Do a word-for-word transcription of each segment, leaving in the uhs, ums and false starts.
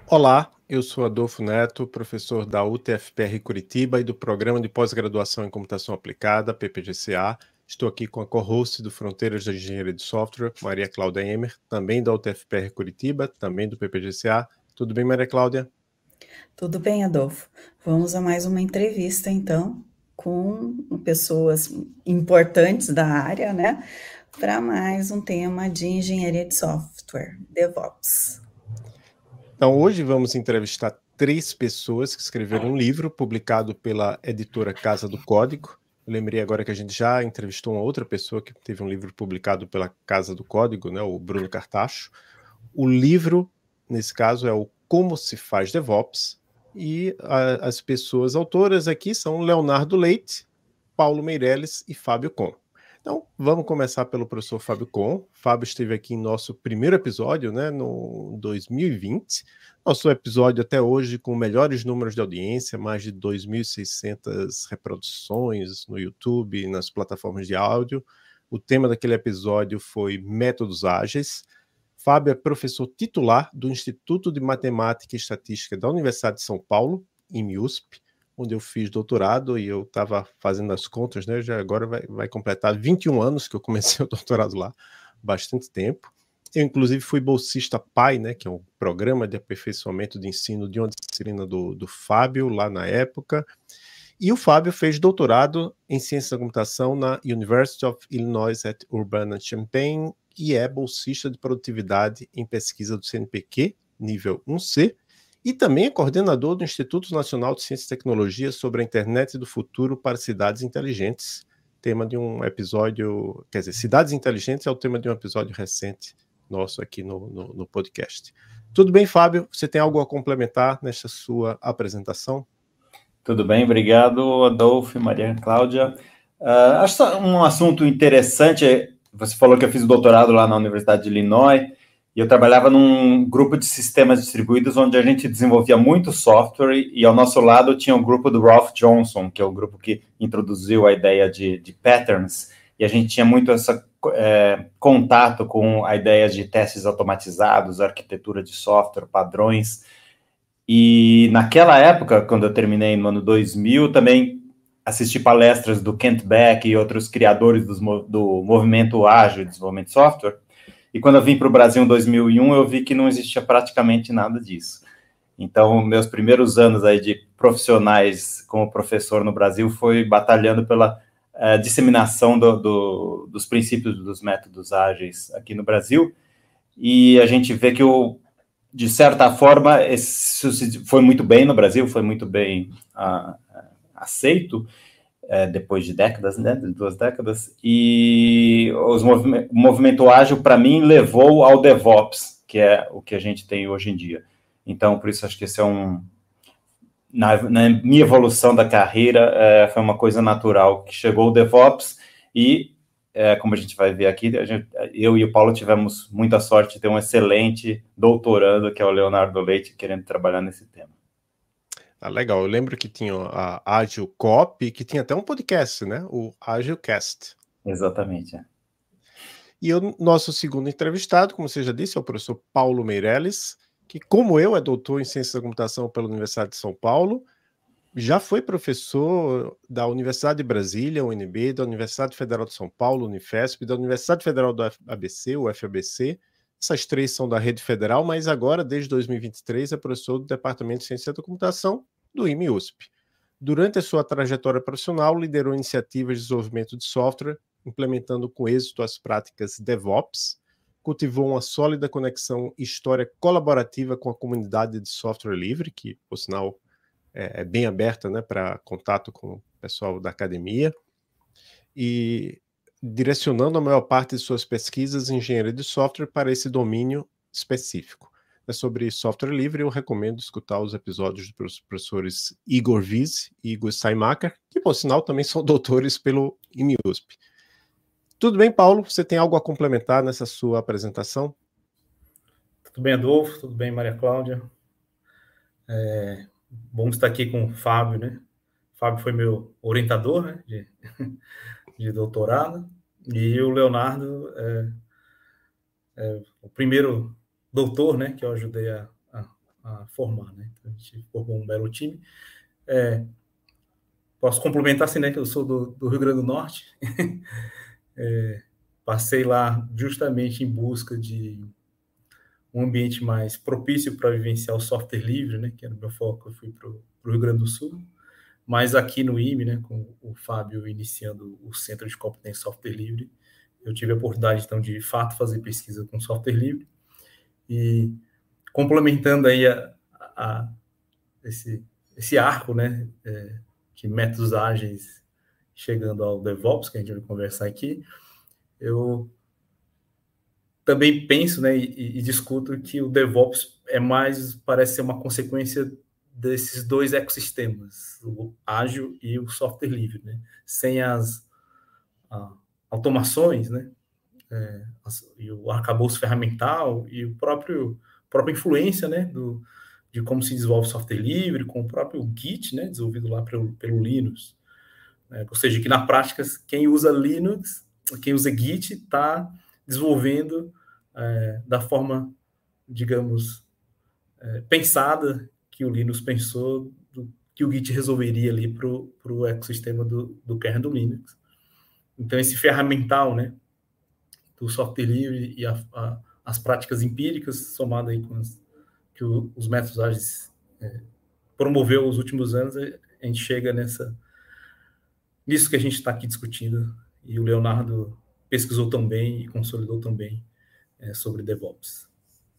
Olá, eu sou Adolfo Neto, professor da U T F P R Curitiba e do Programa de Pós-Graduação em Computação Aplicada, P P G C A. Estou aqui com a co-host do Fronteiras da Engenharia de Software, Maria Cláudia Emer, também da U T F P R Curitiba, também do P P G C A. Tudo bem, Maria Cláudia? Tudo bem, Adolfo. Vamos a mais uma entrevista, então, com pessoas importantes da área, né? Para mais um tema de engenharia de software, DevOps. Então, hoje vamos entrevistar três pessoas que escreveram um livro publicado pela editora Casa do Código. Eu lembrei agora que a gente já entrevistou uma outra pessoa que teve um livro publicado pela Casa do Código, né, o Bruno Cartacho. O livro, nesse caso, é o Como se faz DevOps, e a, as pessoas autoras aqui são Leonardo Leite, Paulo Meirelles e Fábio Com. Então, vamos começar pelo professor Fábio Com. Fábio esteve aqui em nosso primeiro episódio, né, no dois mil e vinte. Nosso episódio até hoje com melhores números de audiência, mais de dois mil e seiscentas reproduções no YouTube e nas plataformas de áudio. O tema daquele episódio foi métodos ágeis. Fábio é professor titular do Instituto de Matemática e Estatística da Universidade de São Paulo, I M U S P, onde eu fiz doutorado, e eu estava fazendo as contas, né? Já agora vai, vai completar vinte e um anos que eu comecei o doutorado lá, bastante tempo. Eu, inclusive, fui bolsista P A I, né, que é um programa de aperfeiçoamento de ensino de uma disciplina do, do Fábio, lá na época. E o Fábio fez doutorado em Ciência da Computação na University of Illinois at Urbana-Champaign e é bolsista de produtividade em pesquisa do C N P Q, nível um C, e também é coordenador do Instituto Nacional de Ciência e Tecnologia sobre a Internet do Futuro para Cidades Inteligentes, tema de um episódio, quer dizer, Cidades Inteligentes é o tema de um episódio recente nosso aqui no, no, no podcast. Tudo bem, Fábio? Você tem algo a complementar nesta sua apresentação? Tudo bem, obrigado, Adolfo e Maria Cláudia. Uh, acho um assunto interessante, você falou que eu fiz o doutorado lá na Universidade de Illinois, e eu trabalhava num grupo de sistemas distribuídos onde a gente desenvolvia muito software, e ao nosso lado tinha o grupo do Ralph Johnson, que é o grupo que introduziu a ideia de, de patterns, e a gente tinha muito esse é, contato com a ideia de testes automatizados, arquitetura de software, padrões. E naquela época, quando eu terminei no ano dois mil, também assisti palestras do Kent Beck e outros criadores dos, do movimento ágil de desenvolvimento de software. E quando eu vim para o Brasil em dois mil e um, eu vi que não existia praticamente nada disso. Então, meus primeiros anos aí de profissionais como professor no Brasil foi batalhando pela uh, disseminação do, do, dos princípios dos métodos ágeis aqui no Brasil. E a gente vê que o de certa forma, isso foi muito bem no Brasil, foi muito bem uh, aceito, uh, depois de décadas, né, de duas décadas, e os movim- o movimento ágil, para mim, levou ao DevOps, que é o que a gente tem hoje em dia. Então, por isso, acho que esse é um... Na, na minha evolução da carreira, uh, foi uma coisa natural, que chegou o DevOps e... É, como a gente vai ver aqui, a gente, eu e o Paulo tivemos muita sorte de ter um excelente doutorando, que é o Leonardo Leite, querendo trabalhar nesse tema. Ah, legal, eu lembro que tinha a Agile Copy, que tinha até um podcast, né? O Agilecast. Exatamente. É. E o nosso segundo entrevistado, como você já disse, é o professor Paulo Meirelles, que, como eu, é doutor em Ciência da Computação pela Universidade de São Paulo, já foi professor da Universidade de Brasília, U N B, da Universidade Federal de São Paulo, Unifesp, da Universidade Federal do A B C, o F A B C. Essas três são da rede federal, mas agora, desde dois mil e vinte e três, é professor do Departamento de Ciência da Computação do I M U S P. Durante a sua trajetória profissional, liderou iniciativas de desenvolvimento de software, implementando com êxito as práticas DevOps, cultivou uma sólida conexão e história colaborativa com a comunidade de software livre, que, por sinal, é bem aberta, né, para contato com o pessoal da academia, e direcionando a maior parte de suas pesquisas em engenharia de software para esse domínio específico. É sobre software livre, eu recomendo escutar os episódios dos professores Igor Wiese e Igor Steinmacher, que, por sinal, também são doutores pelo I M U S P. Tudo bem, Paulo? Você tem algo a complementar nessa sua apresentação? Tudo bem, Adolfo? Tudo bem, Maria Cláudia? É bom estar aqui com o Fábio, né? O Fábio foi meu orientador, né, de, de doutorado, e o Leonardo é, é o primeiro doutor, né, que eu ajudei a, a, a formar, né? Então, a gente formou um belo time. É, posso complementar assim, né, que eu sou do, do Rio Grande do Norte. é, passei lá justamente em busca de um ambiente mais propício para vivenciar o software livre, né, que era o meu foco. Eu fui para o Rio Grande do Sul, mas aqui no I M E, né, com o Fábio iniciando o Centro de Competência Software Livre, eu tive a oportunidade, então, de, de fato, fazer pesquisa com software livre e complementando aí a, a, esse, esse arco, né, é, de métodos ágeis chegando ao DevOps, que a gente vai conversar aqui, eu também penso, né, e, e discuto que o DevOps é mais, parece ser uma consequência desses dois ecossistemas, o ágil e o software livre, né? Sem as a, automações, né, é, as, e o arcabouço ferramental e o próprio própria influência, né, do, de como se desenvolve software livre, com o próprio Git, né, desenvolvido lá pelo, pelo Linux. Né? Ou seja, que na prática, quem usa Linux, quem usa Git, está desenvolvendo é, da forma, digamos, é, pensada que o Linux pensou, do, que o Git resolveria ali para o ecossistema do, do kernel do Linux. Então, esse ferramental, né, do software livre e a, a, as práticas empíricas, somado aí com as, que o, os métodos ágeis é, promoveu nos últimos anos, a gente chega nessa, nisso que a gente está aqui discutindo, e o Leonardo pesquisou também e consolidou também é, sobre DevOps.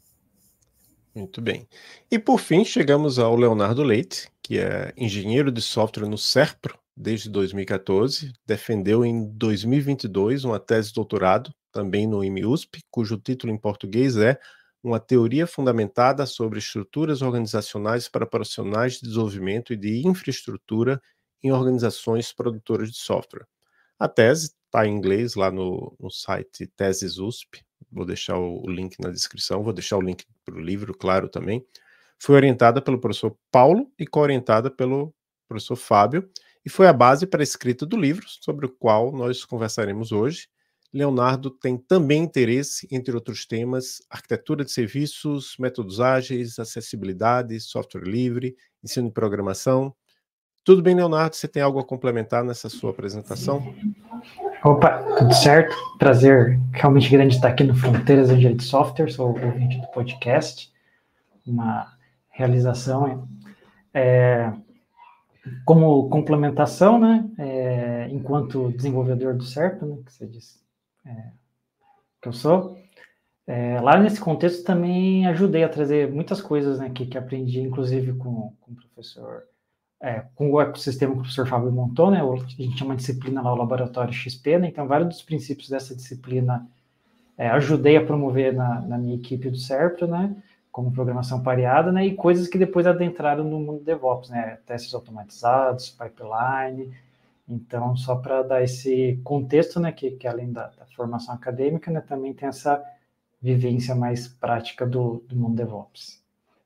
Muito bem. E por fim, chegamos ao Leonardo Leite, que é engenheiro de software no SERPRO desde dois mil e quatorze, defendeu em dois mil e vinte e dois uma tese de doutorado, também no I M E U S P, cujo título em português é Uma Teoria Fundamentada sobre Estruturas Organizacionais para Profissionais de Desenvolvimento e de Infraestrutura em Organizações Produtoras de Software. A tese está em inglês lá no, no site Teses U S P, vou deixar o, o link na descrição, vou deixar o link para o livro, claro, também. Foi orientada pelo professor Paulo e co-orientada pelo professor Fábio, e foi a base para a escrita do livro, sobre o qual nós conversaremos hoje. Leonardo tem também interesse, entre outros temas, arquitetura de serviços, métodos ágeis, acessibilidade, software livre, ensino de programação. Tudo bem, Leonardo? Você tem algo a complementar nessa sua apresentação? Opa, tudo certo? Prazer realmente grande estar aqui no Fronteiras Engenharia de Software, sou o ouvinte do podcast, uma realização. É, como complementação, né, é, enquanto desenvolvedor do SERPRO, né, que você disse é, que eu sou, é, lá nesse contexto também ajudei a trazer muitas coisas, né, que, que aprendi, inclusive com, com o professor, é, com o ecossistema que o professor Fábio montou, né, a gente chama de disciplina lá, o Laboratório X P, né, então vários dos princípios dessa disciplina é, ajudei a promover na, na minha equipe do SERPRO, né, como programação pareada, né, e coisas que depois adentraram no mundo DevOps, né, testes automatizados, pipeline. Então, só para dar esse contexto, né, que, que além da, da formação acadêmica, né, também tem essa vivência mais prática do, do mundo DevOps.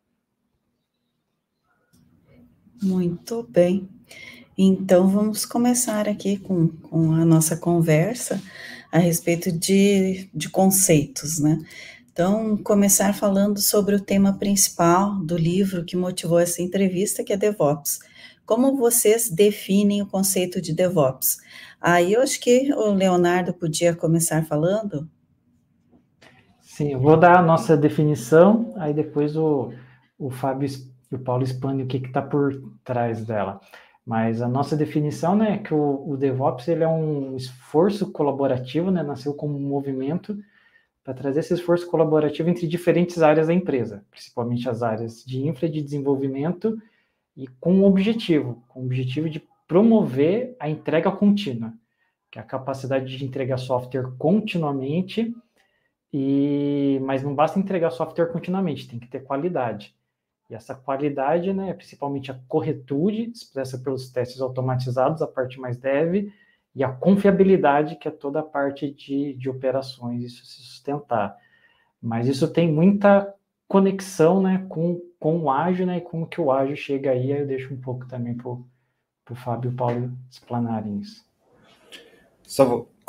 Muito bem. Então, vamos começar aqui com, com a nossa conversa a respeito de, de conceitos, né? Então, começar falando sobre o tema principal do livro que motivou essa entrevista, que é DevOps. Como vocês definem o conceito de DevOps? Aí eu acho que o Leonardo podia começar falando. Sim, eu vou dar a nossa definição, aí depois o, o Fábio e o Paulo expandem o que está por trás dela. Mas a nossa definição, né, é que o, o DevOps ele é um esforço colaborativo, né, nasceu como um movimento para trazer esse esforço colaborativo entre diferentes áreas da empresa, principalmente as áreas de infra e de desenvolvimento, e com um objetivo, com o objetivo de promover a entrega contínua, que é a capacidade de entregar software continuamente, e, mas não basta entregar software continuamente, tem que ter qualidade. E essa qualidade, né, é principalmente a corretude, expressa pelos testes automatizados, a parte mais dev, e a confiabilidade, que é toda a parte de, de operações, isso se sustentar. Mas isso tem muita conexão, né, com, com o ágil, né, e como que o ágil chega aí, aí eu deixo um pouco também para o Fábio e o Paulo explanarem isso. Só vou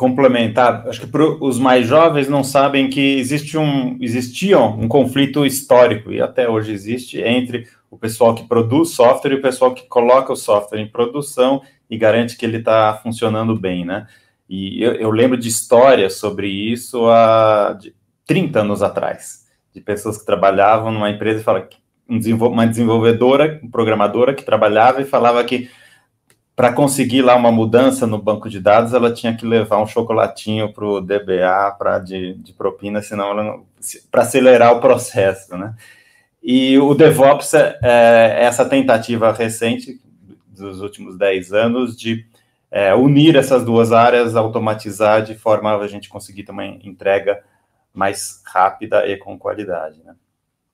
complementar, acho que para os mais jovens não sabem que existe um, existia um conflito histórico, e até hoje existe, entre o pessoal que produz software e o pessoal que coloca o software em produção e garante que ele está funcionando bem, né? E eu, eu lembro de histórias sobre isso há de trinta anos atrás, de pessoas que trabalhavam numa empresa e falavam, um desenvol- uma desenvolvedora, uma programadora que trabalhava e falava que para conseguir lá uma mudança no banco de dados, ela tinha que levar um chocolatinho para o D B A pra, de, de propina, senão ela para acelerar o processo, né? E o DevOps é, é essa tentativa recente dos últimos dez anos de é, unir essas duas áreas, automatizar de forma a gente conseguir ter uma entrega mais rápida e com qualidade, né?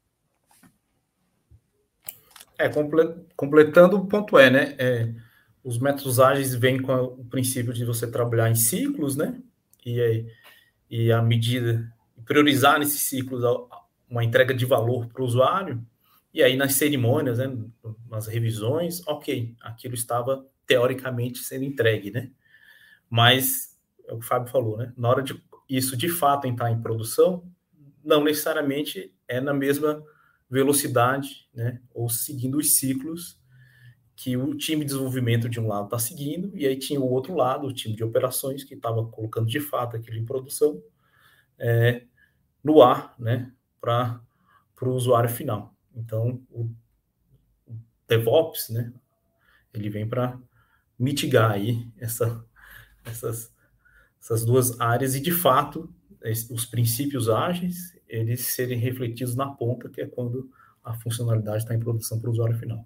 É, completando o ponto é, né? É, os métodos ágeis vêm com o princípio de você trabalhar em ciclos, né? E, e a medida, priorizar nesses ciclos uma entrega de valor para o usuário, e aí nas cerimônias, né, nas revisões, ok, aquilo estava teoricamente sendo entregue, né? Mas, é o que o Fábio falou, né? Na hora de isso de fato entrar em produção, não necessariamente é na mesma velocidade, né? Ou seguindo os ciclos que o time de desenvolvimento de um lado está seguindo, e aí tinha o outro lado, o time de operações, que estava colocando de fato aquilo em produção é, no ar, né, para o usuário final. Então, o DevOps, né, ele vem para mitigar aí essa, essas, essas duas áreas e, de fato, os princípios ágeis, eles serem refletidos na ponta, que é quando a funcionalidade está em produção para o usuário final.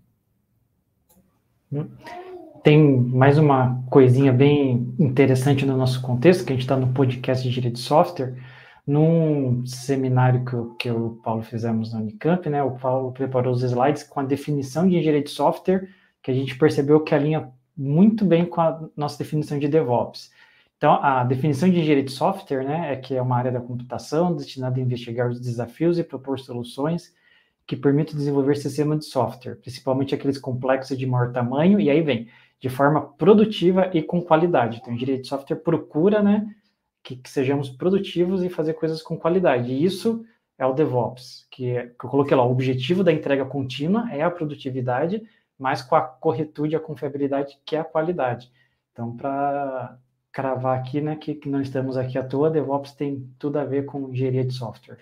Tem mais uma coisinha bem interessante no nosso contexto, que a gente está no podcast de Engenharia de Software, num seminário que, eu, que eu e o Paulo fizemos na Unicamp, né, o Paulo preparou os slides com a definição de engenharia de software, que a gente percebeu que alinha muito bem com a nossa definição de DevOps. Então, a definição de engenharia de software, né, é que é uma área da computação destinada a investigar os desafios e propor soluções que permitem desenvolver sistemas de software, principalmente aqueles complexos de maior tamanho, e aí vem, de forma produtiva e com qualidade. Então, a engenharia de software procura, né, que, que sejamos produtivos e fazer coisas com qualidade. E isso é o DevOps, que, é, que eu coloquei lá, o objetivo da entrega contínua é a produtividade, mas com a corretude e a confiabilidade, que é a qualidade. Então, para cravar aqui, né, que, que não estamos aqui à toa, DevOps tem tudo a ver com engenharia de software.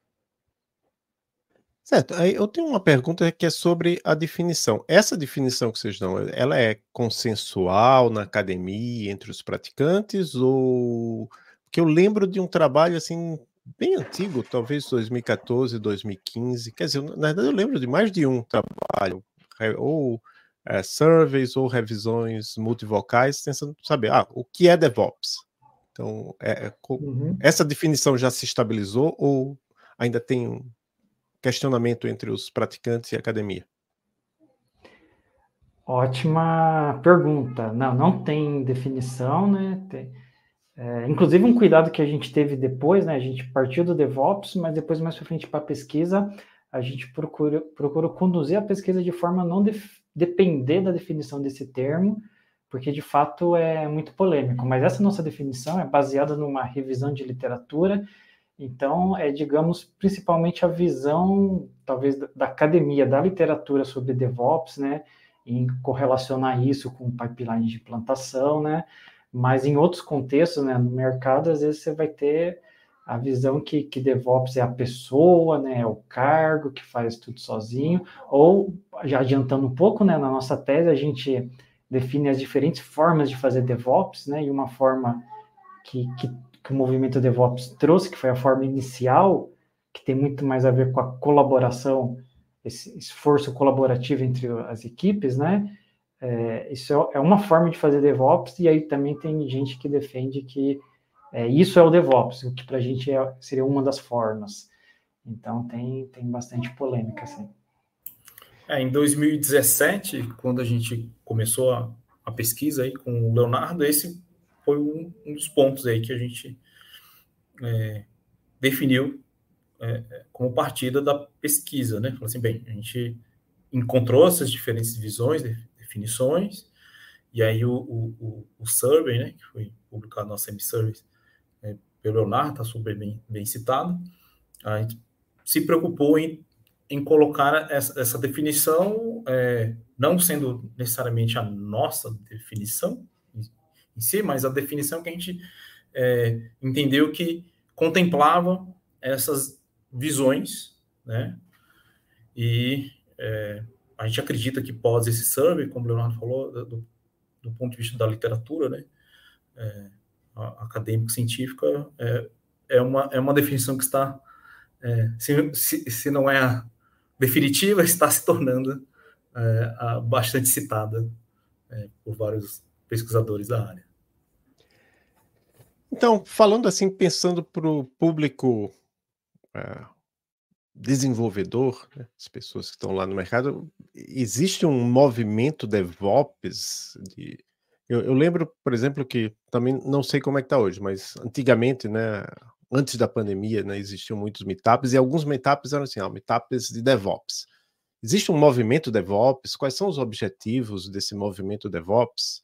Certo, aí eu tenho uma pergunta que é sobre a definição. Essa definição que vocês dão, ela é consensual na academia, entre os praticantes, ou... Porque eu lembro de um trabalho, assim, bem antigo, talvez dois mil e quatorze, dois mil e quinze, quer dizer, na verdade eu lembro de mais de um trabalho, ou é, surveys, ou revisões multivocais, tentando saber, ah, o que é DevOps? Então, é, uhum. Essa definição já se estabilizou, ou ainda tem um questionamento entre os praticantes e a academia? Ótima pergunta. Não, não tem definição, né? Tem, é, inclusive um cuidado que a gente teve depois, né? A gente partiu do DevOps, mas depois mais para frente para a pesquisa, a gente procura, procura conduzir a pesquisa de forma a não def, depender da definição desse termo, porque de fato é muito polêmico. Mas essa nossa definição é baseada numa revisão de literatura. Então, é, digamos, principalmente a visão, talvez, da, da academia, da literatura sobre DevOps, né, em correlacionar isso com pipeline de implantação, né, mas em outros contextos, né, no mercado, às vezes você vai ter a visão que, que DevOps é a pessoa, né, é o cargo que faz tudo sozinho, ou, já adiantando um pouco, né, na nossa tese, a gente define as diferentes formas de fazer DevOps, né, e uma forma que, que que o movimento DevOps trouxe, que foi a forma inicial, que tem muito mais a ver com a colaboração, esse esforço colaborativo entre as equipes, né? É, isso é uma forma de fazer DevOps, e aí também tem gente que defende que é, isso é o DevOps, o que para a gente é, seria uma das formas. Então, tem, tem bastante polêmica, assim. É, em dois mil e dezessete, quando a gente começou a, a pesquisa aí com o Leonardo, esse foi um, um dos pontos aí que a gente é, definiu é, como partida da pesquisa, né? Falou assim, bem, a gente encontrou essas diferentes visões, definições, E aí o, o, o survey, né, que foi publicado no semi-survey é, pelo Leonardo, está super bem, bem citado, a gente se preocupou em, em colocar essa, essa definição, é, não sendo necessariamente a nossa definição em, em si, mas a definição que a gente é, entendeu que contemplava essas visões, né, e é, a gente acredita que pós esse survey, como o Leonardo falou, do, do ponto de vista da literatura, né, é, acadêmico-científica, é, é, uma, é uma definição que está, é, se, se, se não é a definitiva, está se tornando é, a, bastante citada é, por vários pesquisadores da área. Então, falando assim, pensando para o público é, desenvolvedor, né, as pessoas que estão lá no mercado, existe um movimento DevOps de... Eu, eu lembro, por exemplo, que também não sei como é que está hoje, mas antigamente, né, antes da pandemia, né, existiam muitos meetups e alguns meetups eram assim, ó, meetups de DevOps. Existe um movimento DevOps? Quais são os objetivos desse movimento DevOps?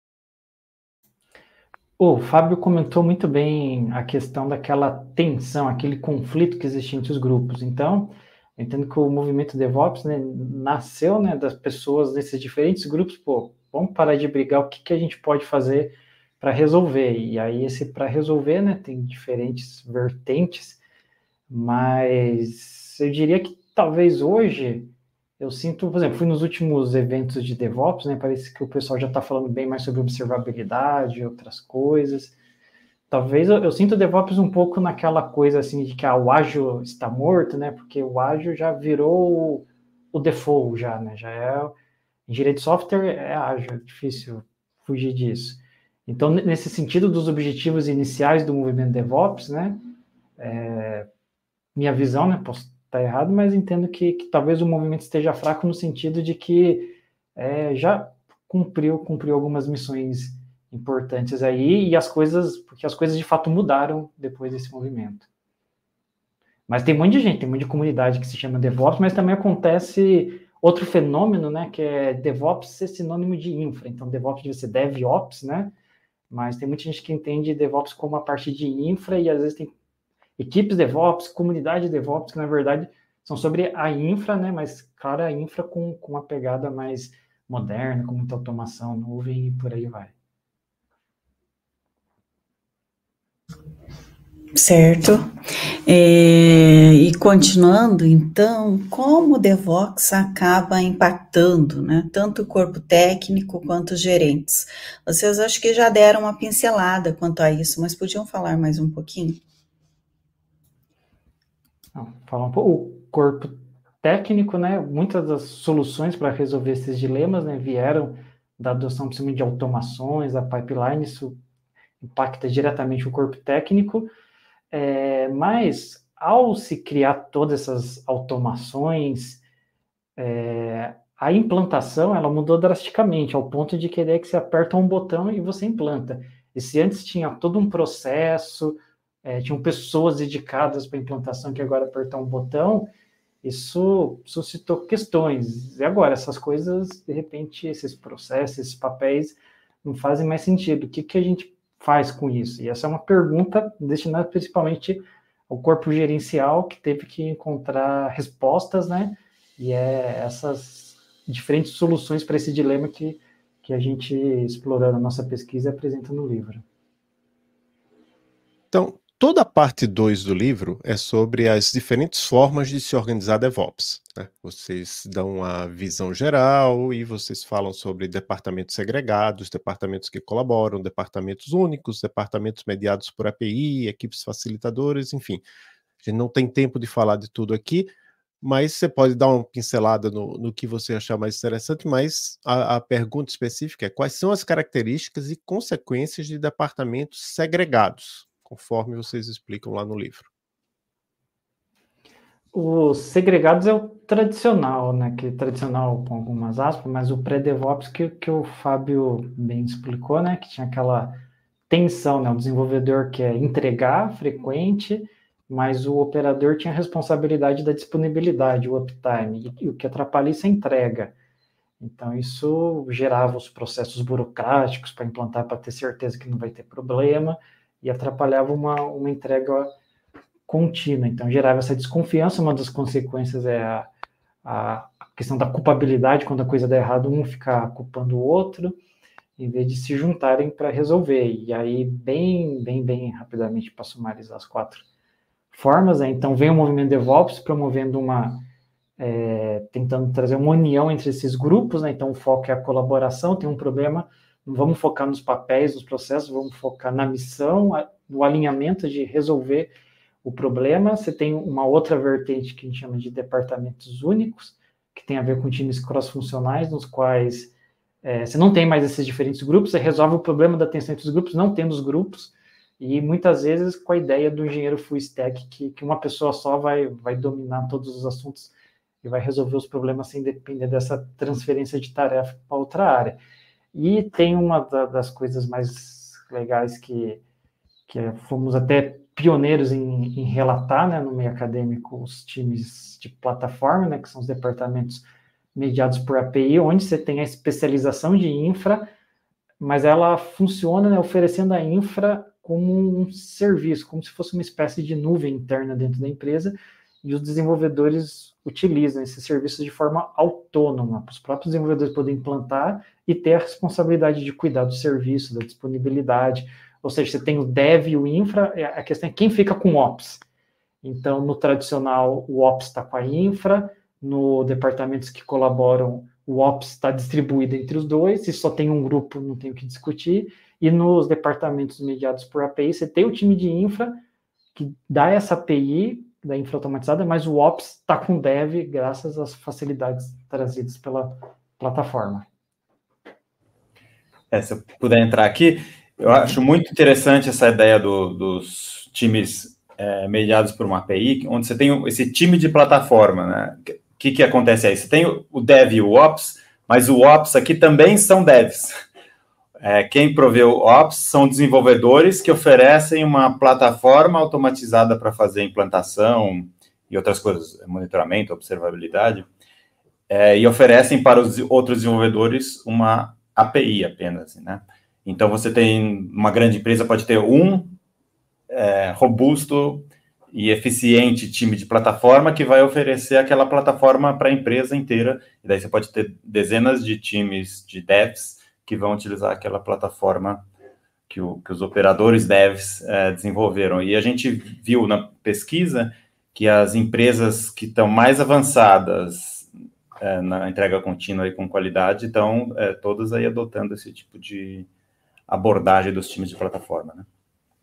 O Fábio comentou muito bem a questão daquela tensão, aquele conflito que existe entre os grupos. Então, eu entendo que o movimento DevOps, né, nasceu, né, das pessoas desses diferentes grupos. Pô, vamos parar de brigar, o que, que a gente pode fazer para resolver? E aí, esse para resolver, né, tem diferentes vertentes, mas eu diria que talvez hoje eu sinto, por exemplo, fui nos últimos eventos de DevOps, né, parece que o pessoal já está falando bem mais sobre observabilidade, outras coisas. Talvez eu, eu sinto o DevOps um pouco naquela coisa assim de que ah, o ágil está morto, né, porque o ágil já virou o, o default, já, né, já é... Engenharia de software é ágil, é difícil fugir disso. Então, nesse sentido dos objetivos iniciais do movimento DevOps, né, é, minha visão, né, posso estar errado, mas entendo que, que talvez o movimento esteja fraco no sentido de que é, já cumpriu, cumpriu algumas missões importantes aí, e as coisas, porque as coisas de fato mudaram depois desse movimento. Mas tem um monte de gente, tem um monte de comunidade que se chama DevOps, mas também acontece outro fenômeno, né, que é DevOps ser sinônimo de infra. Então, DevOps deve ser DevOps, né, mas tem muita gente que entende DevOps como a parte de infra, e às vezes tem equipes DevOps, comunidade DevOps, que na verdade são sobre a infra, né, mas claro, a infra com, com uma pegada mais moderna, com muita automação, nuvem e por aí vai. Certo. É, e continuando, então, como o DevOps acaba impactando, né, tanto o corpo técnico quanto os gerentes? Vocês acho que já deram uma pincelada quanto a isso, mas podiam falar mais um pouquinho? Não, falar um pouco. O corpo técnico, né, muitas das soluções para resolver esses dilemas, né, vieram da adoção principalmente de automações, da pipeline, isso impacta diretamente o corpo técnico. É, mas, ao se criar todas essas automações, é, a implantação ela mudou drasticamente, ao ponto de querer que você aperta um botão e você implanta. E se antes tinha todo um processo, é, tinham pessoas dedicadas para a implantação, que agora apertar um botão, isso suscitou questões. E agora, essas coisas, de repente, esses processos, esses papéis, não fazem mais sentido. O que, que a gente faz com isso? E essa é uma pergunta destinada principalmente ao corpo gerencial, que teve que encontrar respostas, né? E é essas diferentes soluções para esse dilema que, que a gente, explorando a nossa pesquisa, apresenta no livro. Então, toda a parte dois do livro é sobre as diferentes formas de se organizar DevOps, né? Vocês dão uma visão geral e vocês falam sobre departamentos segregados, departamentos que colaboram, departamentos únicos, departamentos mediados por A P I, equipes facilitadoras, enfim. A gente não tem tempo de falar de tudo aqui, mas você pode dar uma pincelada no, no que você achar mais interessante, mas a, a pergunta específica é quais são as características e consequências de departamentos segregados, conforme vocês explicam lá no livro. Os segregados é o tradicional, né? Que tradicional com algumas aspas, mas o pré-DevOps que, que o Fábio bem explicou, né? Que tinha aquela tensão, né? O desenvolvedor quer entregar frequente, mas o operador tinha a responsabilidade da disponibilidade, o uptime, e, e o que atrapalha isso é a entrega. Então, isso gerava os processos burocráticos para implantar, para ter certeza que não vai ter problema, e atrapalhava uma, uma entrega contínua. Então, gerava essa desconfiança. Uma das consequências é a, a questão da culpabilidade, quando a coisa dá errado, um ficar culpando o outro, em vez de se juntarem para resolver. E aí, bem, bem, bem rapidamente, para sumarizar as quatro formas, né? Então, vem o movimento DevOps promovendo uma... É, tentando trazer uma união entre esses grupos, né? Então, o foco é a colaboração. Tem um problema, não vamos focar nos papéis, nos processos, vamos focar na missão, no alinhamento de resolver o problema. Você tem uma outra vertente que a gente chama de departamentos únicos, que tem a ver com times cross-funcionais, nos quais é, você não tem mais esses diferentes grupos, você resolve o problema da tensão entre os grupos, não tendo os grupos, e muitas vezes com a ideia do engenheiro full stack, que, que uma pessoa só vai, vai dominar todos os assuntos e vai resolver os problemas sem depender dessa transferência de tarefa para outra área. E tem uma da, das coisas mais legais que, que fomos até pioneiros em, em relatar, né, no meio acadêmico, os times de plataforma, né, que são os departamentos mediados por A P I, onde você tem a especialização de infra, mas ela funciona, né, oferecendo a infra como um serviço, como se fosse uma espécie de nuvem interna dentro da empresa, e os desenvolvedores utilizam esses serviços de forma autônoma, para os próprios desenvolvedores poderem implantar e ter a responsabilidade de cuidar do serviço, da disponibilidade. Ou seja, você tem o dev e o infra, a questão é quem fica com o ops. Então, no tradicional, o ops está com a infra, no departamentos que colaboram, o ops está distribuído entre os dois, se só tem um grupo, não tem o que discutir, e nos departamentos mediados por A P I, você tem o time de infra, que dá essa A P I, da infra automatizada, mas o ops está com o dev graças às facilidades trazidas pela plataforma. É, se eu puder entrar aqui, eu acho muito interessante essa ideia do, dos times é, mediados por uma A P I, onde você tem esse time de plataforma, né? O que, que acontece aí? Você tem o dev e o ops, mas o ops aqui também são devs. É, quem provê o ops são desenvolvedores que oferecem uma plataforma automatizada para fazer implantação e outras coisas, monitoramento, observabilidade, é, e oferecem para os outros desenvolvedores uma A P I apenas, né? Então, você tem, uma grande empresa pode ter um é, robusto e eficiente time de plataforma que vai oferecer aquela plataforma para a empresa inteira, e daí você pode ter dezenas de times de devs que vão utilizar aquela plataforma que, o, que os operadores devs é, desenvolveram. E a gente viu na pesquisa que as empresas que estão mais avançadas é, na entrega contínua e com qualidade estão é, todas aí adotando esse tipo de abordagem dos times de plataforma, né?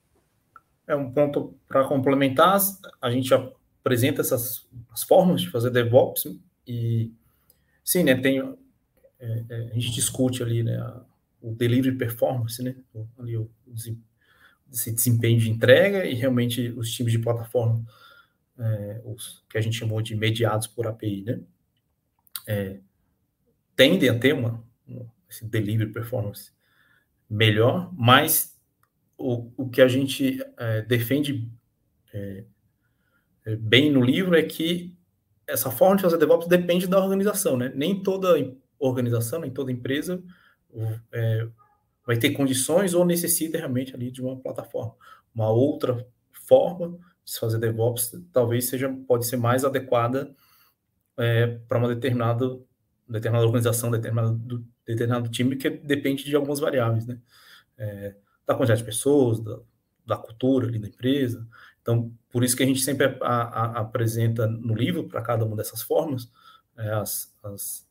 É um ponto para complementar, a gente apresenta essas as formas de fazer DevOps e, sim, né, tem... É, é, a gente discute ali, né, a, o delivery performance, né, o, ali o, esse desempenho de entrega e realmente os times de plataforma, é, os que a gente chamou de mediados por A P I, né, é, tendem a ter uma, uma esse delivery performance melhor, mas o, o que a gente é, defende é, é, bem no livro é que essa forma de fazer DevOps depende da organização, né, nem toda organização, em toda empresa, é, vai ter condições ou necessita realmente ali de uma plataforma. Uma outra forma de se fazer DevOps talvez seja, pode ser mais adequada é, para uma determinada, determinada organização, determinado, determinado time, que depende de algumas variáveis, né? É, da quantidade de pessoas, da, da cultura ali da empresa. Então, por isso que a gente sempre a, a, apresenta no livro, para cada uma dessas formas, é, as, as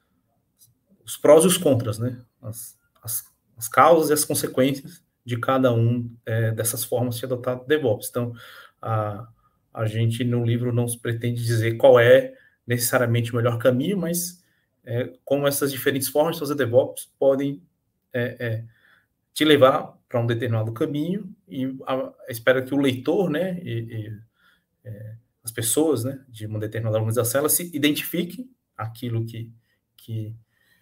os prós e os contras, né? As, as, as causas e as consequências de cada um é, dessas formas de adotar DevOps. Então, a, a gente no livro não pretende dizer qual é necessariamente o melhor caminho, mas é, como essas diferentes formas de fazer DevOps podem é, é, te levar para um determinado caminho e a, espera que o leitor, né, e, e é, as pessoas, né, de uma determinada organização, elas se identifiquem aquilo que, que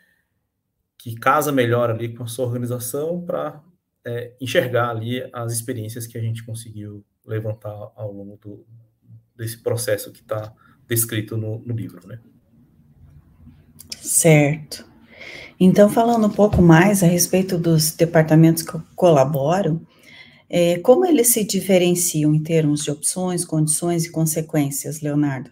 que casa melhor ali com a sua organização para é, enxergar ali as experiências que a gente conseguiu levantar ao longo do, desse processo que está descrito no, no livro, né? Certo. Então, falando um pouco mais a respeito dos departamentos que colaboram, é, como eles se diferenciam em termos de opções, condições e consequências, Leonardo?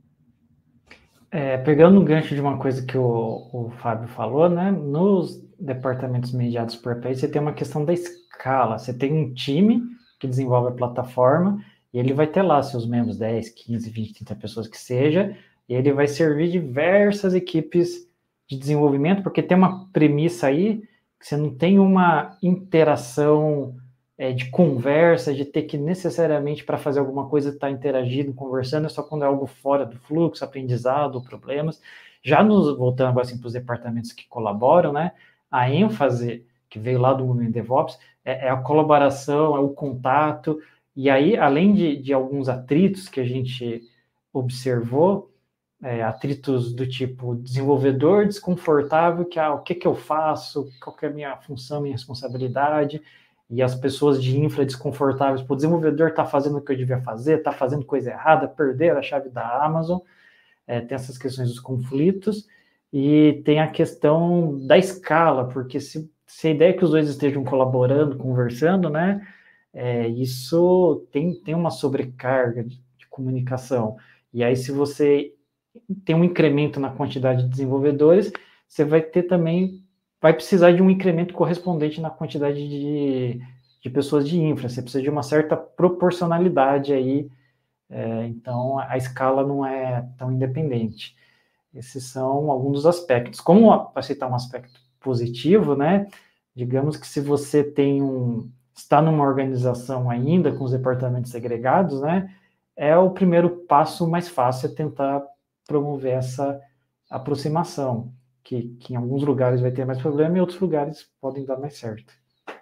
É, pegando o gancho de uma coisa que o, o Fábio falou, né? Nos departamentos mediados por A P I, você tem uma questão da escala. Você tem um time que desenvolve a plataforma e ele vai ter lá seus membros, dez, quinze, vinte, trinta pessoas que seja, e ele vai servir diversas equipes de desenvolvimento, porque tem uma premissa aí que você não tem uma interação é, de conversa, de ter que necessariamente para fazer alguma coisa estar tá interagindo, conversando, é só quando é algo fora do fluxo, aprendizado ou problemas. Já nos, voltando agora assim, para os departamentos que colaboram, né, a ênfase que veio lá do movimento DevOps é, é a colaboração, é o contato, e aí, além de, de alguns atritos que a gente observou, é, atritos do tipo desenvolvedor desconfortável, que ah, o que, que eu faço, qual que é a minha função, minha responsabilidade, e as pessoas de infra desconfortáveis, o desenvolvedor está fazendo o que eu devia fazer, está fazendo coisa errada, perder a chave da Amazon, é, tem essas questões dos conflitos, e tem a questão da escala, porque se, se a ideia é que os dois estejam colaborando, conversando, né, é, isso tem, tem uma sobrecarga de, de comunicação, e aí se você tem um incremento na quantidade de desenvolvedores, você vai ter também, vai precisar de um incremento correspondente na quantidade de, de pessoas de infra, você precisa de uma certa proporcionalidade aí, é, então a escala não é tão independente. Esses são alguns dos aspectos. Como, para citar um aspecto positivo, né, digamos que se você tem um, está numa organização ainda com os departamentos segregados, né, é o primeiro passo mais fácil é tentar promover essa aproximação, que, que em alguns lugares vai ter mais problema e em outros lugares podem dar mais certo.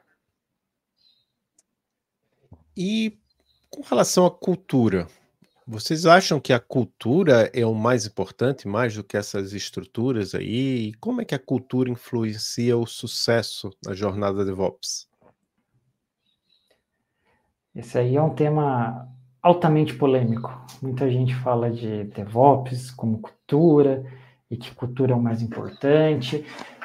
E com relação à cultura, vocês acham que a cultura é o mais importante, mais do que essas estruturas aí? E como é que a cultura influencia o sucesso na jornada DevOps? Esse aí é um tema altamente polêmico. Muita gente fala de DevOps como cultura, e que cultura é o mais importante,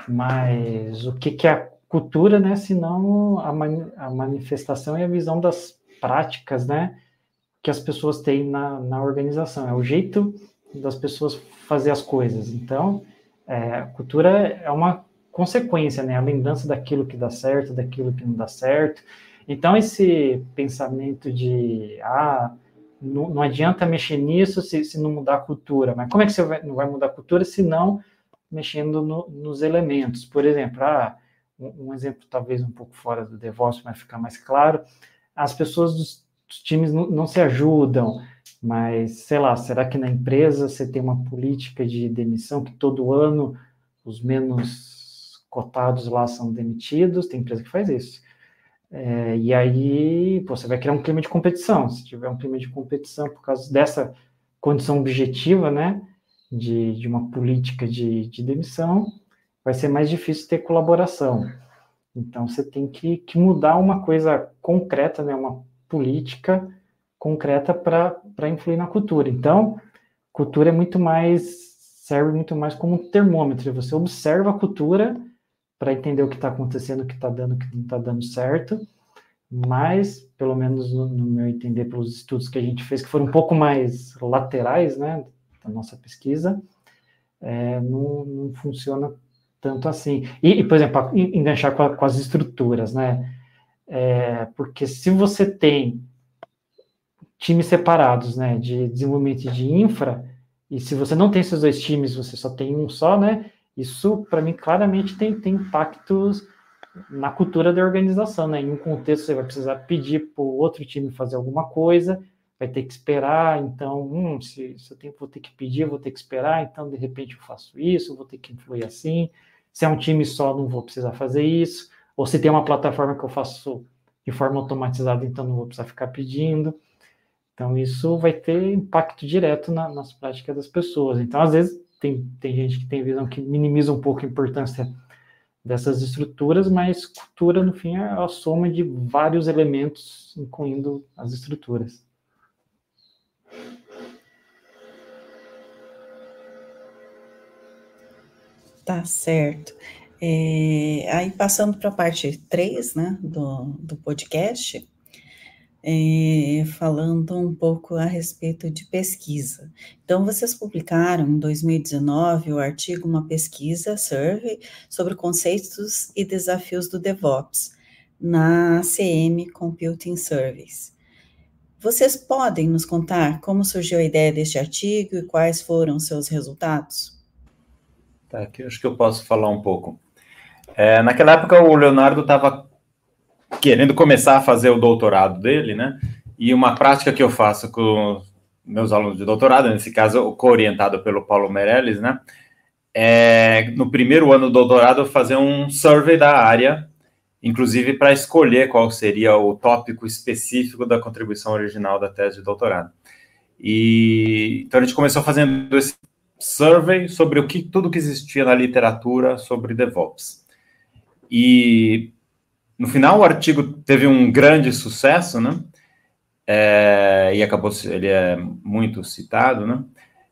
mas o que, que é a cultura, né, senão a, mani a manifestação e a visão das práticas, né, que as pessoas têm na, na organização, é o jeito das pessoas fazer as coisas. Então, é, a cultura é uma consequência, né, a lembrança daquilo que dá certo, daquilo que não dá certo. Então, esse pensamento de, ah, não, não adianta mexer nisso se, se não mudar a cultura, mas como é que você vai, não vai mudar a cultura se não mexendo no, nos elementos? Por exemplo, ah, um, um exemplo talvez um pouco fora do DevOps, mas ficar mais claro, as pessoas dos, dos times não, não se ajudam, mas, sei lá, será que na empresa você tem uma política de demissão que todo ano os menos cotados lá são demitidos? Tem empresa que faz isso. É, e aí, pô, você vai criar um clima de competição. Se tiver um clima de competição por causa dessa condição objetiva, né, de, de uma política de, de demissão, vai ser mais difícil ter colaboração. Então, você tem que, que mudar uma coisa concreta, né, uma política concreta para influir na cultura. Então, cultura é muito mais, serve muito mais como um termômetro. Você observa a cultura para entender o que está acontecendo, o que está dando, o que não está dando certo, mas, pelo menos no, no meu entender, pelos estudos que a gente fez, que foram um pouco mais laterais, né, da nossa pesquisa, é, não, não funciona tanto assim. E, e por exemplo, enganchar com, a, com as estruturas, né, é, porque se você tem times separados, né, de desenvolvimento e de infra, e se você não tem esses dois times, você só tem um só, né, isso, para mim, claramente tem, tem impactos na cultura da organização, né? Em um contexto, você vai precisar pedir para o outro time fazer alguma coisa, vai ter que esperar, então, hum, se, se eu tenho, vou ter que pedir, eu vou ter que esperar, então, de repente, eu faço isso, vou ter que influir assim. Se é um time só, não vou precisar fazer isso. Ou se tem uma plataforma que eu faço de forma automatizada, então não vou precisar ficar pedindo. Então, isso vai ter impacto direto na, nas práticas das pessoas. Então, às vezes, tem, tem gente que tem visão que minimiza um pouco a importância dessas estruturas, mas cultura, no fim, é a soma de vários elementos, incluindo as estruturas. Tá certo. É, aí, passando para a parte três, né, do, do podcast, é, falando um pouco a respeito de pesquisa. Então, vocês publicaram em dois mil e dezenove o artigo Uma Pesquisa, Survey, sobre conceitos e desafios do DevOps, na C M Computing Surveys. Vocês podem nos contar como surgiu a ideia deste artigo e quais foram seus resultados? Tá, aqui eu acho que eu posso falar um pouco. É, naquela época, o Leonardo estava querendo começar a fazer o doutorado dele, né? E uma prática que eu faço com meus alunos de doutorado, nesse caso, co-orientado pelo Paulo Meirelles, né? É, no primeiro ano do doutorado, fazer um survey da área, inclusive para escolher qual seria o tópico específico da contribuição original da tese de doutorado. E então a gente começou fazendo esse survey sobre o que tudo que existia na literatura sobre DevOps. E no final o artigo teve um grande sucesso, né? É, e acabou, ele é muito citado, né?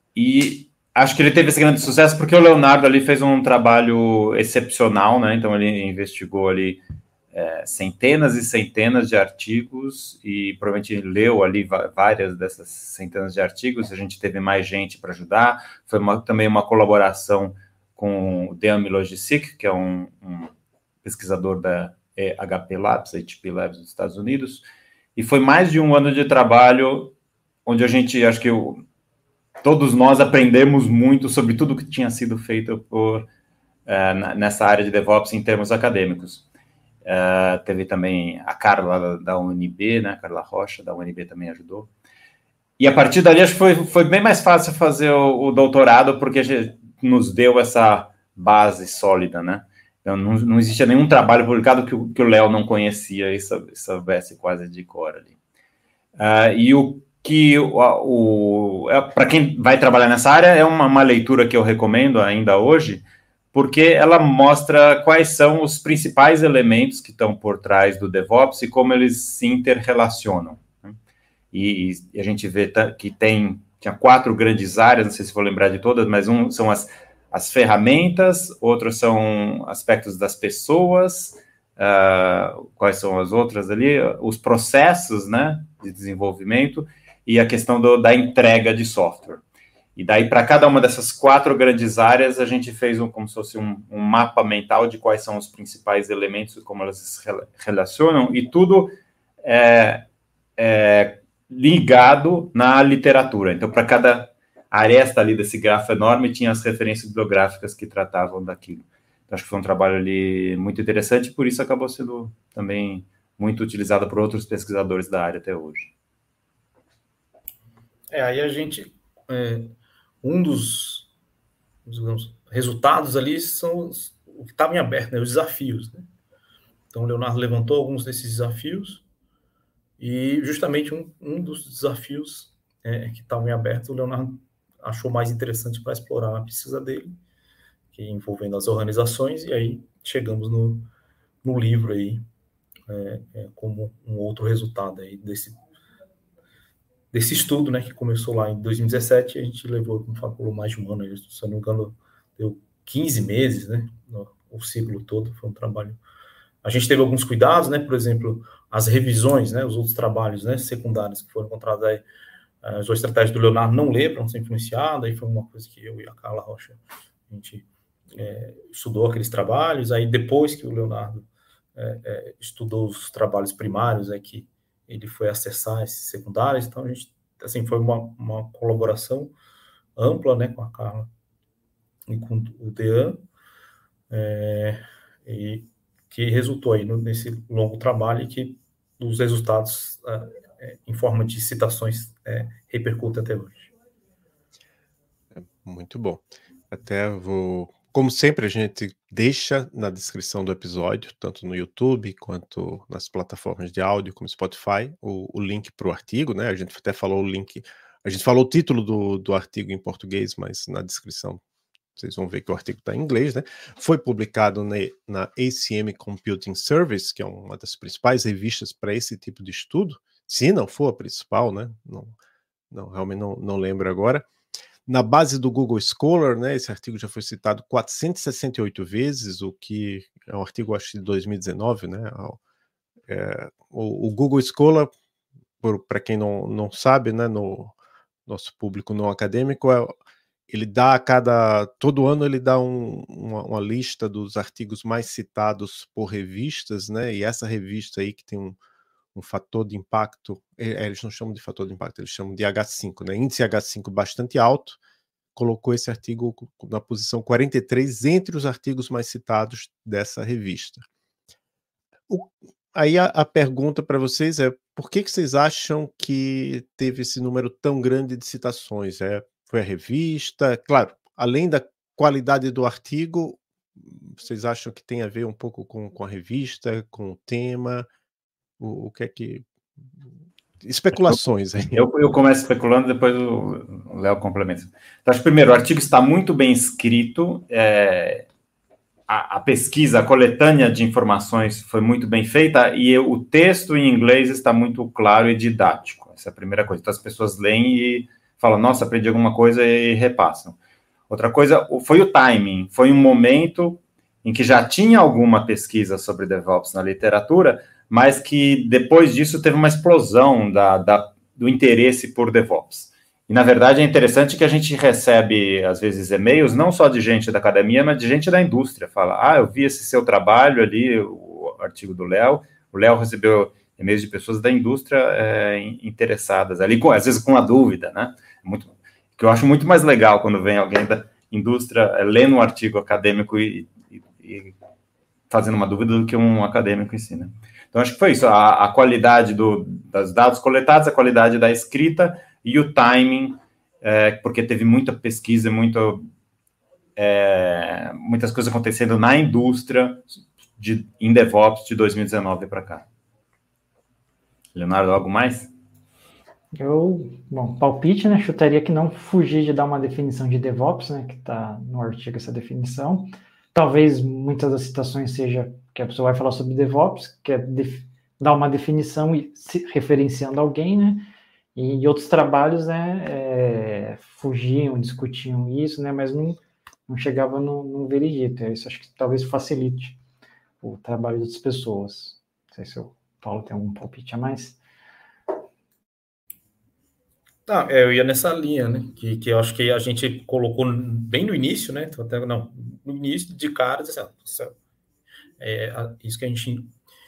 E acho que ele teve esse grande sucesso porque o Leonardo ali fez um trabalho excepcional, né? Então ele investigou ali É, centenas e centenas de artigos e provavelmente leu ali várias dessas centenas de artigos. A gente teve mais gente para ajudar. Foi uma, também uma colaboração com o Dean Milojicic, que é um, um pesquisador da H P Labs, H P Labs dos Estados Unidos. E foi mais de um ano de trabalho onde a gente, acho que eu, todos nós aprendemos muito sobre tudo que tinha sido feito por, uh, nessa área de DevOps em termos acadêmicos. Uh, teve também a Carla da U N B, né, Carla Rocha, da U N B também ajudou. E a partir dali, acho que foi, foi bem mais fácil fazer o, o doutorado, porque a gente nos deu essa base sólida, né? Então, não, não existia nenhum trabalho publicado que, que o Léo não conhecia e soubesse quase de cor ali. Uh, e o que, o, o, é, para quem vai trabalhar nessa área, é uma, uma leitura que eu recomendo ainda hoje, porque ela mostra quais são os principais elementos que estão por trás do DevOps e como eles se interrelacionam. Né? E, e a gente vê que tem tinha quatro grandes áreas, não sei se vou lembrar de todas, mas um são as, as ferramentas, outros são aspectos das pessoas, uh, quais são as outras ali? Os processos, né, de desenvolvimento e a questão do, da entrega de software. E daí, para cada uma dessas quatro grandes áreas, a gente fez um, como se fosse um, um mapa mental de quais são os principais elementos e como elas se relacionam, e tudo é, é ligado na literatura. Então, para cada aresta ali desse grafo enorme, tinha as referências bibliográficas que tratavam daquilo. Então, acho que foi um trabalho ali muito interessante, e por isso acabou sendo também muito utilizado por outros pesquisadores da área até hoje. É, aí a gente... É... Um dos, digamos, resultados ali são os, o que estava em aberto, né, os desafios. Né? Então, o Leonardo levantou alguns desses desafios e, justamente, um, um dos desafios é, que estavam em aberto, o Leonardo achou mais interessante para explorar na pesquisa dele, que envolvendo as organizações, e aí chegamos no, no livro aí, é, é, como um outro resultado aí desse desse estudo, né, que começou lá em dois mil e dezessete, a gente levou, como falou, mais de um ano, se eu não me engano, deu quinze meses, né, o ciclo todo, foi um trabalho. A gente teve alguns cuidados, né, por exemplo, as revisões, né, os outros trabalhos, né, secundários que foram encontrados aí, as duas estratégias do Leonardo não ler para não ser influenciado, aí foi uma coisa que eu e a Carla Rocha, a gente é, estudou aqueles trabalhos, aí depois que o Leonardo é, é, estudou os trabalhos primários, é que ele foi acessar esses secundários, então a gente, assim, foi uma, uma colaboração ampla, né, com a Carla e com o Dean, é, e que resultou aí no, nesse longo trabalho e que os resultados, é, em forma de citações, é, repercutem até hoje. Muito bom. Até vou... Como sempre, a gente deixa na descrição do episódio, tanto no YouTube quanto nas plataformas de áudio, como Spotify, o, o link para o artigo, né? A gente até falou o link, a gente falou o título do, do artigo em português, mas na descrição vocês vão ver que o artigo está em inglês, né? Foi publicado na, na A C M Computing Surveys, que é uma das principais revistas para esse tipo de estudo, se não for a principal, né? Não, não realmente não, não lembro agora. na base do Google Scholar, né, esse artigo já foi citado quatrocentas e sessenta e oito vezes, o que é um artigo, acho, de dois mil e dezenove, né? É, o, o Google Scholar, para quem não, não sabe, né, no nosso público não acadêmico, é, ele dá a cada... Todo ano ele dá um, uma, uma lista dos artigos mais citados por revistas, né? E essa revista aí que tem um, um fator de impacto, eles não chamam de fator de impacto, eles chamam de H cinco, né? Índice H cinco bastante alto, colocou esse artigo na posição quarenta e três entre os artigos mais citados dessa revista. O, aí a, a pergunta para vocês é, por que, que vocês acham que teve esse número tão grande de citações? É, foi a revista? Claro, além da qualidade do artigo, vocês acham que tem a ver um pouco com, com a revista, com o tema? O, o que é que... Especulações aí. Eu, eu começo especulando, depois o Léo complementa. Então, acho que, primeiro, o artigo está muito bem escrito, é, a, a pesquisa, a coletânea de informações foi muito bem feita, e eu, o texto em inglês está muito claro e didático. Essa é a primeira coisa. Então, as pessoas leem e falam, nossa, aprendi alguma coisa, e repassam. Outra coisa foi o timing. Foi um momento em que já tinha alguma pesquisa sobre DevOps na literatura, mas que depois disso teve uma explosão da, da, do interesse por DevOps. E, na verdade, é interessante que a gente recebe, às vezes, e-mails, não só de gente da academia, mas de gente da indústria. Fala, ah, eu vi esse seu trabalho ali, o artigo do Léo, o Léo recebeu e-mails de pessoas da indústria é, interessadas ali, com, às vezes com a dúvida, né? Muito, que eu acho muito mais legal quando vem alguém da indústria é, lendo um artigo acadêmico e, e, e fazendo uma dúvida do que um acadêmico ensina. Então, acho que foi isso, a, a qualidade do, dos dados coletados, a qualidade da escrita e o timing, é, porque teve muita pesquisa, muito, é, muitas coisas acontecendo na indústria de, em DevOps de dois mil e dezenove para cá. Leonardo, algo mais? Eu, bom, palpite, né, chutaria que não fugir de dar uma definição de DevOps, né, que está no artigo essa definição. Talvez muitas das citações seja que a pessoa vai falar sobre DevOps, que é def- dar uma definição e se, referenciando alguém, né? E em outros trabalhos, né, é, fugiam, discutiam isso, né? Mas não, não chegava no, no veredito. Isso acho que talvez facilite o trabalho das pessoas. Não sei se o Paulo tem algum palpite a mais. Tá, eu ia nessa linha, né? Que, que eu acho que a gente colocou bem no início, né? Até, não, no início de cara, assim, é isso que a gente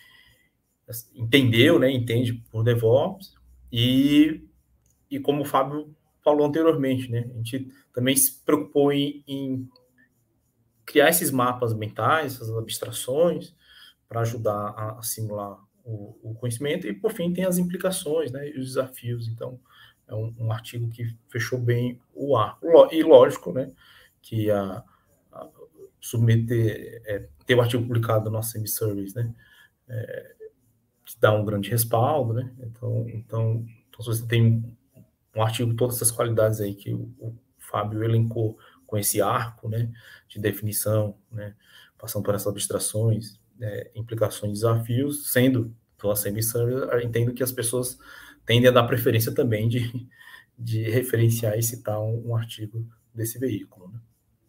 entendeu, né? Entende por DevOps, e, e como o Fábio falou anteriormente, né? A gente também se preocupou em, em criar esses mapas mentais, essas abstrações, para ajudar a, a simular o, o conhecimento, e por fim tem as implicações, né? E os desafios. Então, é um, um artigo que fechou bem o arco. E lógico, né, que a, a submeter, é, ter o artigo publicado no nosso semi-service, né, é, que dá um grande respaldo, né, então, então, então se você tem um artigo com todas essas qualidades aí que o, o Fábio elencou, com esse arco, né, de definição, né, passando por essas abstrações, é, implicações, desafios, sendo pela semi-service, eu entendo que as pessoas tendem a dar preferência também de, de referenciar e citar um, um artigo desse veículo, né?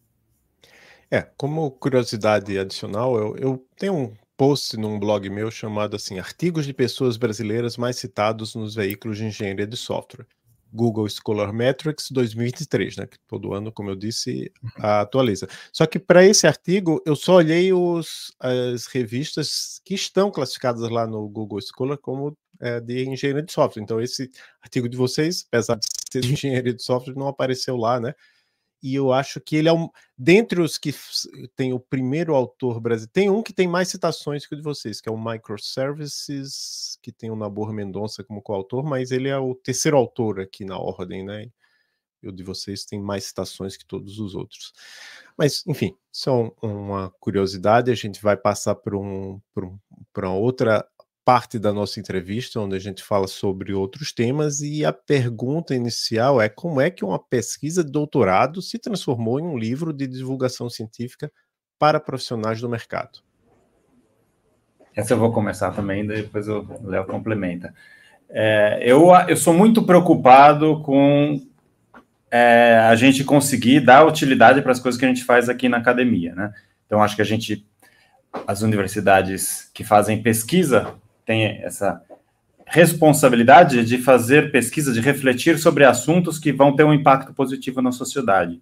É, como curiosidade adicional, eu, eu tenho um post num blog meu chamado assim, Artigos de Pessoas Brasileiras Mais Citados nos Veículos de Engenharia de Software. Google Scholar Metrics dois mil e vinte e três, né? Que todo ano, como eu disse, atualiza. Só que para esse artigo, eu só olhei os, as revistas que estão classificadas lá no Google Scholar como é, de engenharia de software. Então, esse artigo de vocês, apesar de ser de engenharia de software, não apareceu lá, né? E eu acho que ele é um... Dentre os que tem o primeiro autor brasileiro, tem um que tem mais citações que o de vocês, que é o Microservices, que tem o Nabor Mendonça como coautor, mas ele é o terceiro autor aqui na ordem, né? E o de vocês tem mais citações que todos os outros. Mas, enfim, só uma curiosidade. A gente vai passar por, um, por, um, por uma outra parte da nossa entrevista, onde a gente fala sobre outros temas, e a pergunta inicial é como é que uma pesquisa de doutorado se transformou em um livro de divulgação científica para profissionais do mercado. Essa eu vou começar também, depois o Léo complementa. É, eu, eu sou muito preocupado com é, a gente conseguir dar utilidade para as coisas que a gente faz aqui na academia, né? Então, acho que a gente, as universidades que fazem pesquisa, têm essa responsabilidade de fazer pesquisa, de refletir sobre assuntos que vão ter um impacto positivo na sociedade.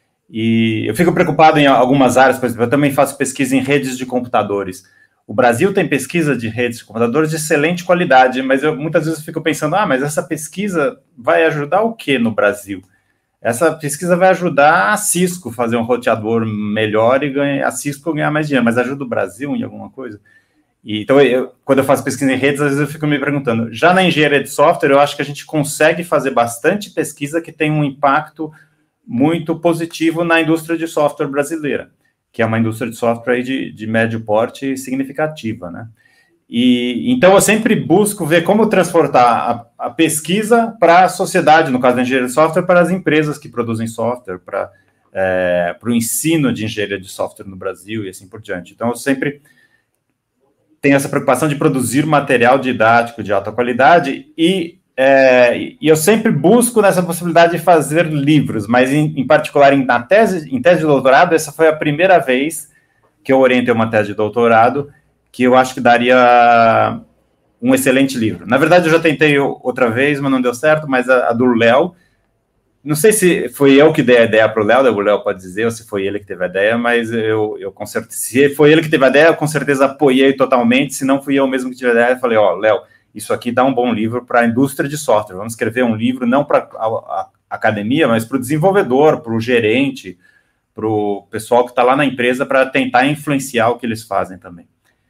E eu fico preocupado em algumas áreas, por exemplo, eu também faço pesquisa em redes de computadores. O Brasil tem pesquisa de redes de computadores de excelente qualidade, mas eu muitas vezes fico pensando, ah, mas essa pesquisa vai ajudar o quê no Brasil? Essa pesquisa vai ajudar a Cisco a fazer um roteador melhor e ganhar, a Cisco ganhar mais dinheiro, mas ajuda o Brasil em alguma coisa? E, então, eu, quando eu faço pesquisa em redes, às vezes eu fico me perguntando, já na engenharia de software, eu acho que a gente consegue fazer bastante pesquisa que tem um impacto muito positivo na indústria de software brasileira, que é uma indústria de software aí de, de médio porte significativa, né? E, então, eu sempre busco ver como transportar a, a pesquisa para a sociedade, no caso da engenharia de software, para as empresas que produzem software, para é, para o ensino de engenharia de software no Brasil e assim por diante. Então, eu sempre tenho essa preocupação de produzir material didático de alta qualidade e, é, e eu sempre busco nessa possibilidade de fazer livros, mas em, em particular em, na tese, em tese de doutorado, essa foi a primeira vez que eu orientei uma tese de doutorado que eu acho que daria um excelente livro. Na verdade, eu já tentei outra vez, mas não deu certo, mas a, a do Léo, não sei se foi eu que dei a ideia para o Léo, o Léo pode dizer, ou se foi ele que teve a ideia, mas eu, eu com certeza, se foi ele que teve a ideia, eu com certeza apoiei totalmente, se não fui eu mesmo que tive a ideia, eu falei, ó, Léo, isso aqui dá um bom livro para a indústria de software, vamos escrever um livro não para a, a academia, mas para o desenvolvedor, para o gerente, para o pessoal que está lá na empresa, para tentar influenciar o que eles fazem também.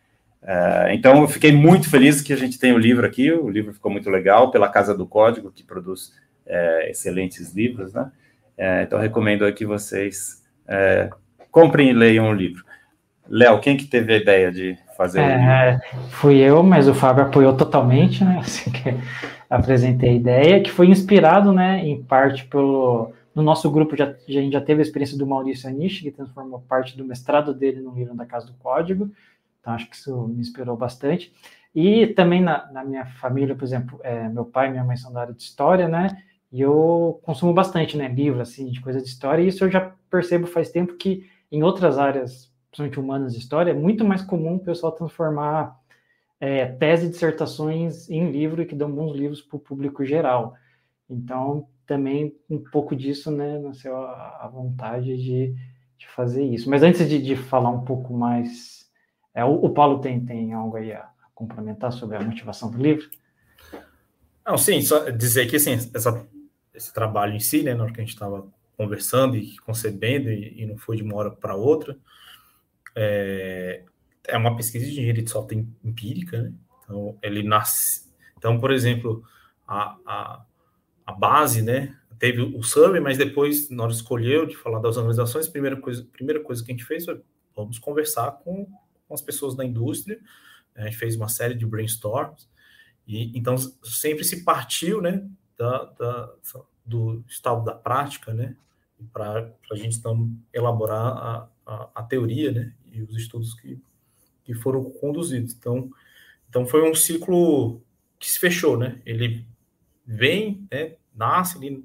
É, então, eu fiquei muito feliz que a gente tem o livro aqui, o livro ficou muito legal, pela Casa do Código, que produz é, excelentes livros, né? É, então, recomendo aqui que vocês é, comprem e leiam o livro. Léo, quem que teve a ideia de fazer é, o livro? Fui eu, mas o Fábio apoiou totalmente, né? Assim que apresentei a ideia, que foi inspirado, né, em parte pelo... No nosso grupo, já, a gente já teve a experiência do Maurício Anish, que transformou parte do mestrado dele no livro da Casa do Código. Então, acho que isso me inspirou bastante. E também na, na minha família, por exemplo, é, meu pai e minha mãe são da área de história, né? E eu consumo bastante, né? Livro, assim, de coisa de história. E isso eu já percebo faz tempo que em outras áreas, principalmente humanas de história, é muito mais comum o pessoal transformar é, tese e dissertações em livro e que dão bons livros para o público geral. Então, também um pouco disso, né? Nasceu a, a vontade de, de fazer isso. Mas antes de, de falar um pouco mais... É, o, o Paulo tem, tem algo aí a complementar sobre a motivação do livro? Não, sim, só dizer que assim, essa, esse trabalho em si, né, na hora que a gente estava conversando e concebendo, e, e não foi de uma hora para outra, é, é uma pesquisa de engenharia de software empírica, né? Então, ele nasce... Então, por exemplo, a, a, a base, né, teve o survey, mas depois, na hora escolheu de falar das organizações, a primeira coisa, primeira coisa que a gente fez foi, vamos conversar com com as pessoas da indústria, a gente fez uma série de brainstorms, e então sempre se partiu, né, da, da, do estado da prática, né, para a gente então elaborar a, a, a teoria, né, e os estudos que, que foram conduzidos. Então, então foi um ciclo que se fechou, né, ele vem, né, nasce ali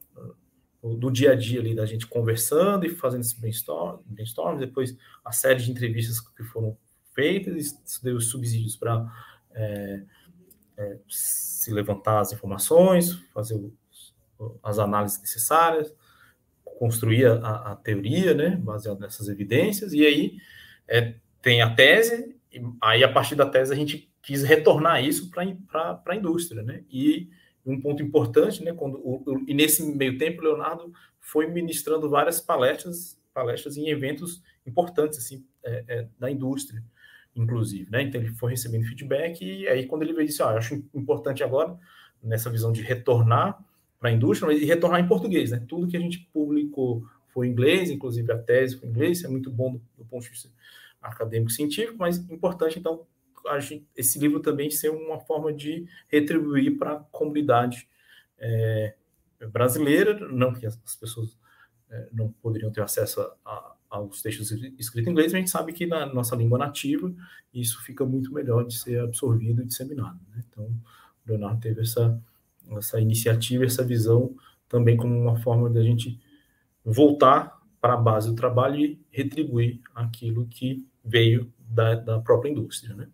do dia a dia ali da gente conversando e fazendo esse brainstorm, brainstorm, depois a série de entrevistas que foram feitas, isso deu subsídios para é, é, se levantar as informações, fazer os, as análises necessárias, construir a, a teoria, né, baseada nessas evidências, e aí é, tem a tese, e aí a partir da tese a gente quis retornar isso para a indústria, né, e um ponto importante, né, quando o, o, e nesse meio tempo o Leonardo foi ministrando várias palestras, palestras em eventos importantes, assim, é, é, da indústria, inclusive, né, então ele foi recebendo feedback, e aí quando ele veio disse, ah, eu acho importante agora, nessa visão de retornar para a indústria, e retornar em português, né, tudo que a gente publicou foi em inglês, inclusive a tese foi em inglês, isso é muito bom do, do ponto de vista acadêmico-científico, mas importante, então, A gente, esse livro também ser uma forma de retribuir para a comunidade é, brasileira, não que as pessoas é, não poderiam ter acesso a, a, aos textos escritos em inglês, mas a gente sabe que na nossa língua nativa isso fica muito melhor de ser absorvido e disseminado, né? Então, o Leonardo teve essa, essa iniciativa, essa visão também como uma forma de a gente voltar para a base do trabalho e retribuir aquilo que veio da, da própria indústria, né?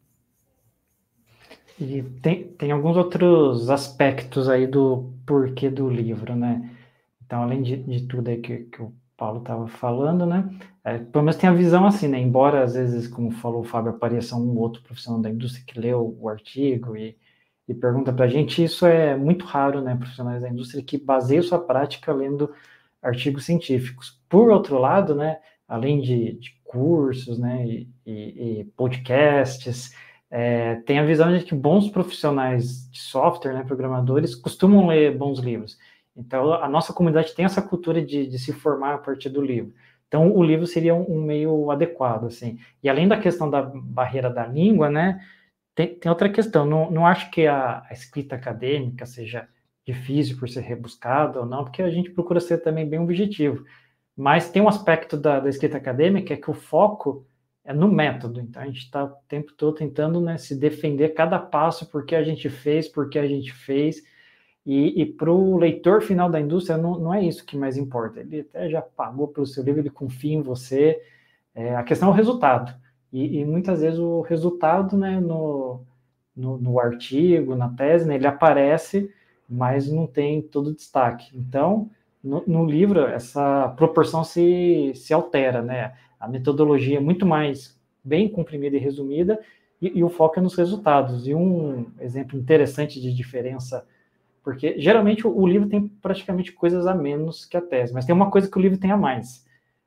E tem, tem alguns outros aspectos aí do porquê do livro, né? Então, além de, de tudo aí que, que o Paulo estava falando, né? É, pelo menos tem a visão assim, né? Embora, às vezes, como falou o Fábio, apareça um outro profissional da indústria que leu o artigo e, e pergunta para a gente, isso é muito raro, né? Profissionais da indústria que baseiam sua prática lendo artigos científicos. Por outro lado, né? Além de, de cursos, né? E, e, e podcasts, é, tem a visão de que bons profissionais de software, né? Programadores, costumam ler bons livros. Então, a nossa comunidade tem essa cultura de, de se formar a partir do livro. Então, o livro seria um, um meio adequado, assim. E além da questão da barreira da língua, né, tem, tem outra questão. Não, não acho que a, a escrita acadêmica seja difícil por ser rebuscada ou não, porque a gente procura ser também bem objetivo. Mas tem um aspecto da, da escrita acadêmica que o foco é no método. Então, a gente está o tempo todo tentando, né, se defender cada passo, por que a gente fez, por que a gente fez. E, e para o leitor final da indústria, não, não é isso que mais importa. Ele até já pagou pelo seu livro, ele confia em você. É, a questão é o resultado. E, e muitas vezes o resultado, né, no, no, no artigo, na tese, né, ele aparece, mas não tem todo o destaque. Então, no, no livro, essa proporção se, se altera, né? A metodologia é muito mais bem comprimida e resumida, e, e o foco é nos resultados. E um exemplo interessante de diferença, porque geralmente o, o livro tem praticamente coisas a menos que a tese, mas tem uma coisa que o livro tem a mais,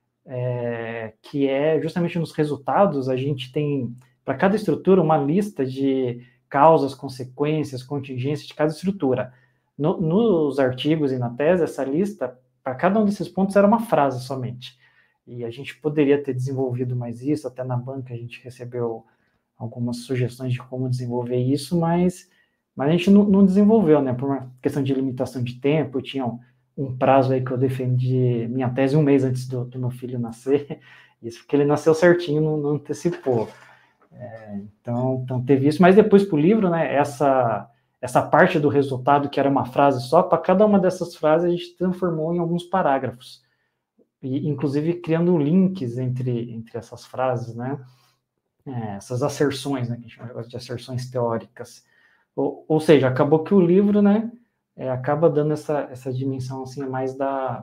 é, que é justamente nos resultados. A gente tem, para cada estrutura, uma lista de causas, consequências, contingências de cada estrutura. No, nos artigos e na tese, essa lista, para cada um desses pontos, era uma frase somente. E a gente poderia ter desenvolvido mais isso, até na banca a gente recebeu algumas sugestões de como desenvolver isso, mas, mas a gente não, não desenvolveu, né? Por uma questão de limitação de tempo. Eu tinha um, um prazo aí que eu defendi minha tese um mês antes do, do meu filho nascer, isso porque ele nasceu certinho, não, não antecipou. É, então, então teve isso, mas depois para o livro, né, essa, essa parte do resultado, que era uma frase só, para cada uma dessas frases a gente transformou em alguns parágrafos, e inclusive criando links entre, entre essas frases, né, é, essas asserções, né, que a gente chama de asserções teóricas, ou, ou seja, acabou que o livro, né, é, acaba dando essa, essa dimensão assim, mais da,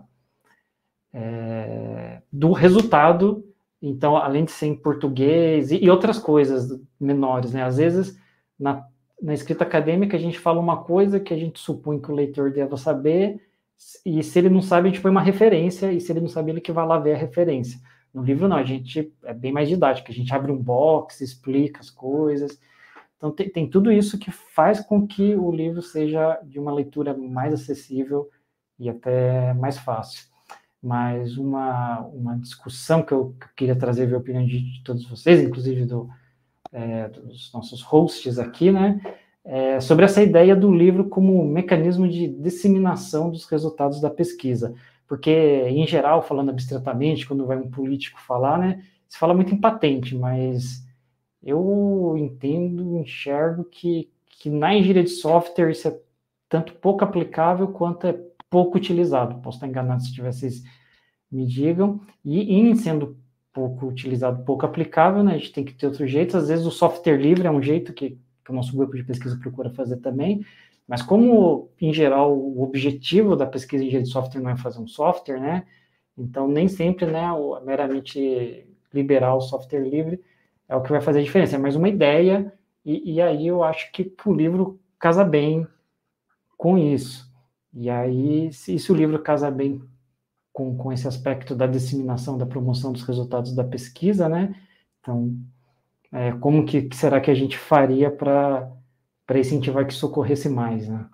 é, do resultado. Então, além de ser em português e, e outras coisas menores, né? Às vezes, na, na escrita acadêmica, a gente fala uma coisa que a gente supõe que o leitor deva saber, e se ele não sabe, a gente põe uma referência, e se ele não sabe, ele que vai lá ver a referência. No livro, não, a gente é bem mais didático, a gente abre um box, explica as coisas. Então, tem, tem tudo isso que faz com que o livro seja de uma leitura mais acessível e até mais fácil. Mas uma, uma discussão que eu, que eu queria trazer, ver a opinião de, de todos vocês, inclusive do, é, dos nossos hosts aqui, né, é, sobre essa ideia do livro como mecanismo de disseminação dos resultados da pesquisa. Porque, em geral, falando abstratamente, quando vai um político falar, né, se fala muito em patente, mas eu entendo, enxergo que, que na engenharia de software isso é tanto pouco aplicável quanto é pouco utilizado. Posso estar enganado se tiver, vocês me digam. E em sendo pouco utilizado, pouco aplicável, né, a gente tem que ter outro jeito. Às vezes o software livre é um jeito que, que o nosso grupo de pesquisa procura fazer também, mas como, em geral, o objetivo da pesquisa em engenharia de software não é fazer um software, né, então nem sempre, né, o, meramente liberar o software livre é o que vai fazer a diferença, é mais uma ideia, e, e aí eu acho que o livro casa bem com isso. E aí, se, se o livro casa bem com, com esse aspecto da disseminação, da promoção dos resultados da pesquisa, né? Então, é, como que, que será que a gente faria para para incentivar que isso ocorresse mais, né?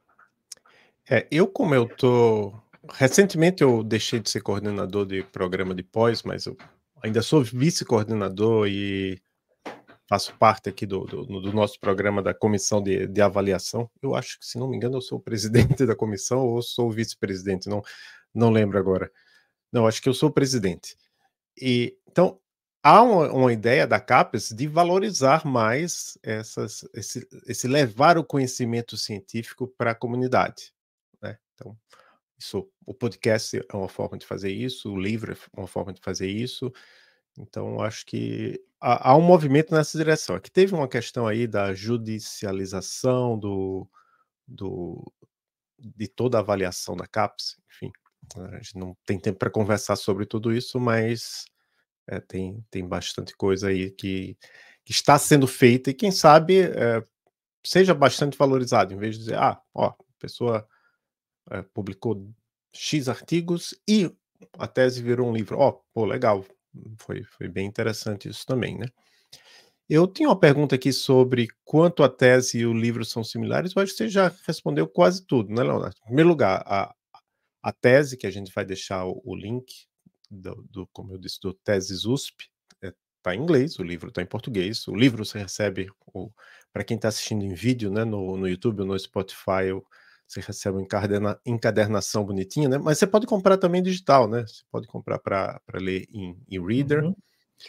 É, eu, como eu tô... Recentemente eu deixei de ser coordenador de programa de pós, mas eu ainda sou vice-coordenador e faço parte aqui do, do, do nosso programa da comissão de, de avaliação. Eu acho que, se não me engano, eu sou o presidente da comissão ou sou o vice-presidente, não, não lembro agora. Não, acho que eu sou o presidente. E, então, há uma, uma ideia da CAPES de valorizar mais essas, esse, esse levar o conhecimento científico para a comunidade, né? Então, isso, o podcast é uma forma de fazer isso, o livro é uma forma de fazer isso. Então, acho que há, há um movimento nessa direção. Aqui teve uma questão aí da judicialização do, do, de toda a avaliação da CAPES, enfim, a gente não tem tempo para conversar sobre tudo isso, mas é, tem, tem bastante coisa aí que, que está sendo feita e quem sabe é, seja bastante valorizado, em vez de dizer, ah, ó, a pessoa é, publicou X artigos e a tese virou um livro. Ó, oh, pô, legal, foi, foi bem interessante isso também, né? Eu tinha uma pergunta aqui sobre quanto a tese e o livro são similares, eu acho que você já respondeu quase tudo, né, Leonardo? Em primeiro lugar, a, a tese, que a gente vai deixar o, o link, do, do, como eu disse, do Teses U S P, está é, em inglês, o livro está em português, o livro você recebe, para quem está assistindo em vídeo, né, no, no YouTube ou no Spotify, você recebe uma encaderna, encadernação bonitinha, né, mas você pode comprar também digital, né, você pode comprar para ler em e-reader. Uhum.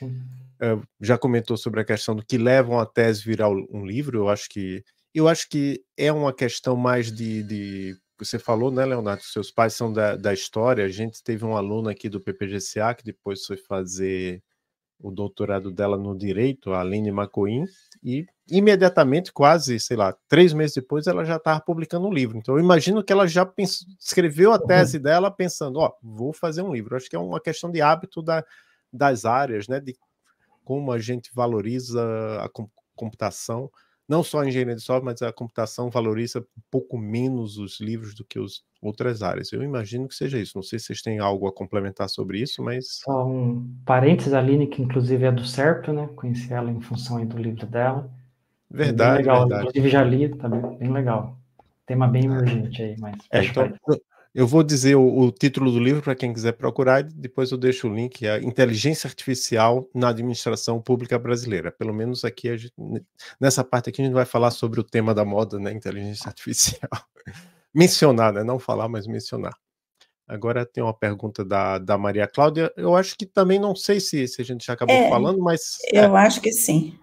Uh, já comentou sobre a questão do que leva a tese virar um livro. Eu acho que eu acho que é uma questão mais de, de você falou, né, Leonardo, que seus pais são da, da história. A gente teve um aluno aqui do P P G C A que depois foi fazer o doutorado dela no direito, a Aline Macoin, e imediatamente, quase, sei lá, três meses depois, ela já estava publicando um livro. Então eu imagino que ela já pensou, escreveu a tese dela pensando, ó, vou fazer um livro. Eu acho que é uma questão de hábito da, das áreas, né, de como a gente valoriza a computação, não só a engenharia de software, mas a computação valoriza um pouco menos os livros do que as outras áreas. Eu imagino que seja isso. Não sei se vocês têm algo a complementar sobre isso, mas... Só um parênteses, a Aline, que inclusive é do SERP, né? Conheci ela em função aí do livro dela. Verdade, bem legal. verdade. Inclusive já li, tá bem, bem legal. Tema bem emergente aí, mas... É, então, eu vou dizer o, o título do livro para quem quiser procurar, e depois eu deixo o link, é Inteligência Artificial na Administração Pública Brasileira. Pelo menos aqui, a gente, nessa parte aqui, a gente vai falar sobre o tema da moda, né? Inteligência Artificial. Mencionar, né? Não falar, mas mencionar. Agora tem uma pergunta da, da Maria Cláudia. Eu acho que também, não sei se, se a gente já acabou é, falando, mas... Eu é. acho que sim.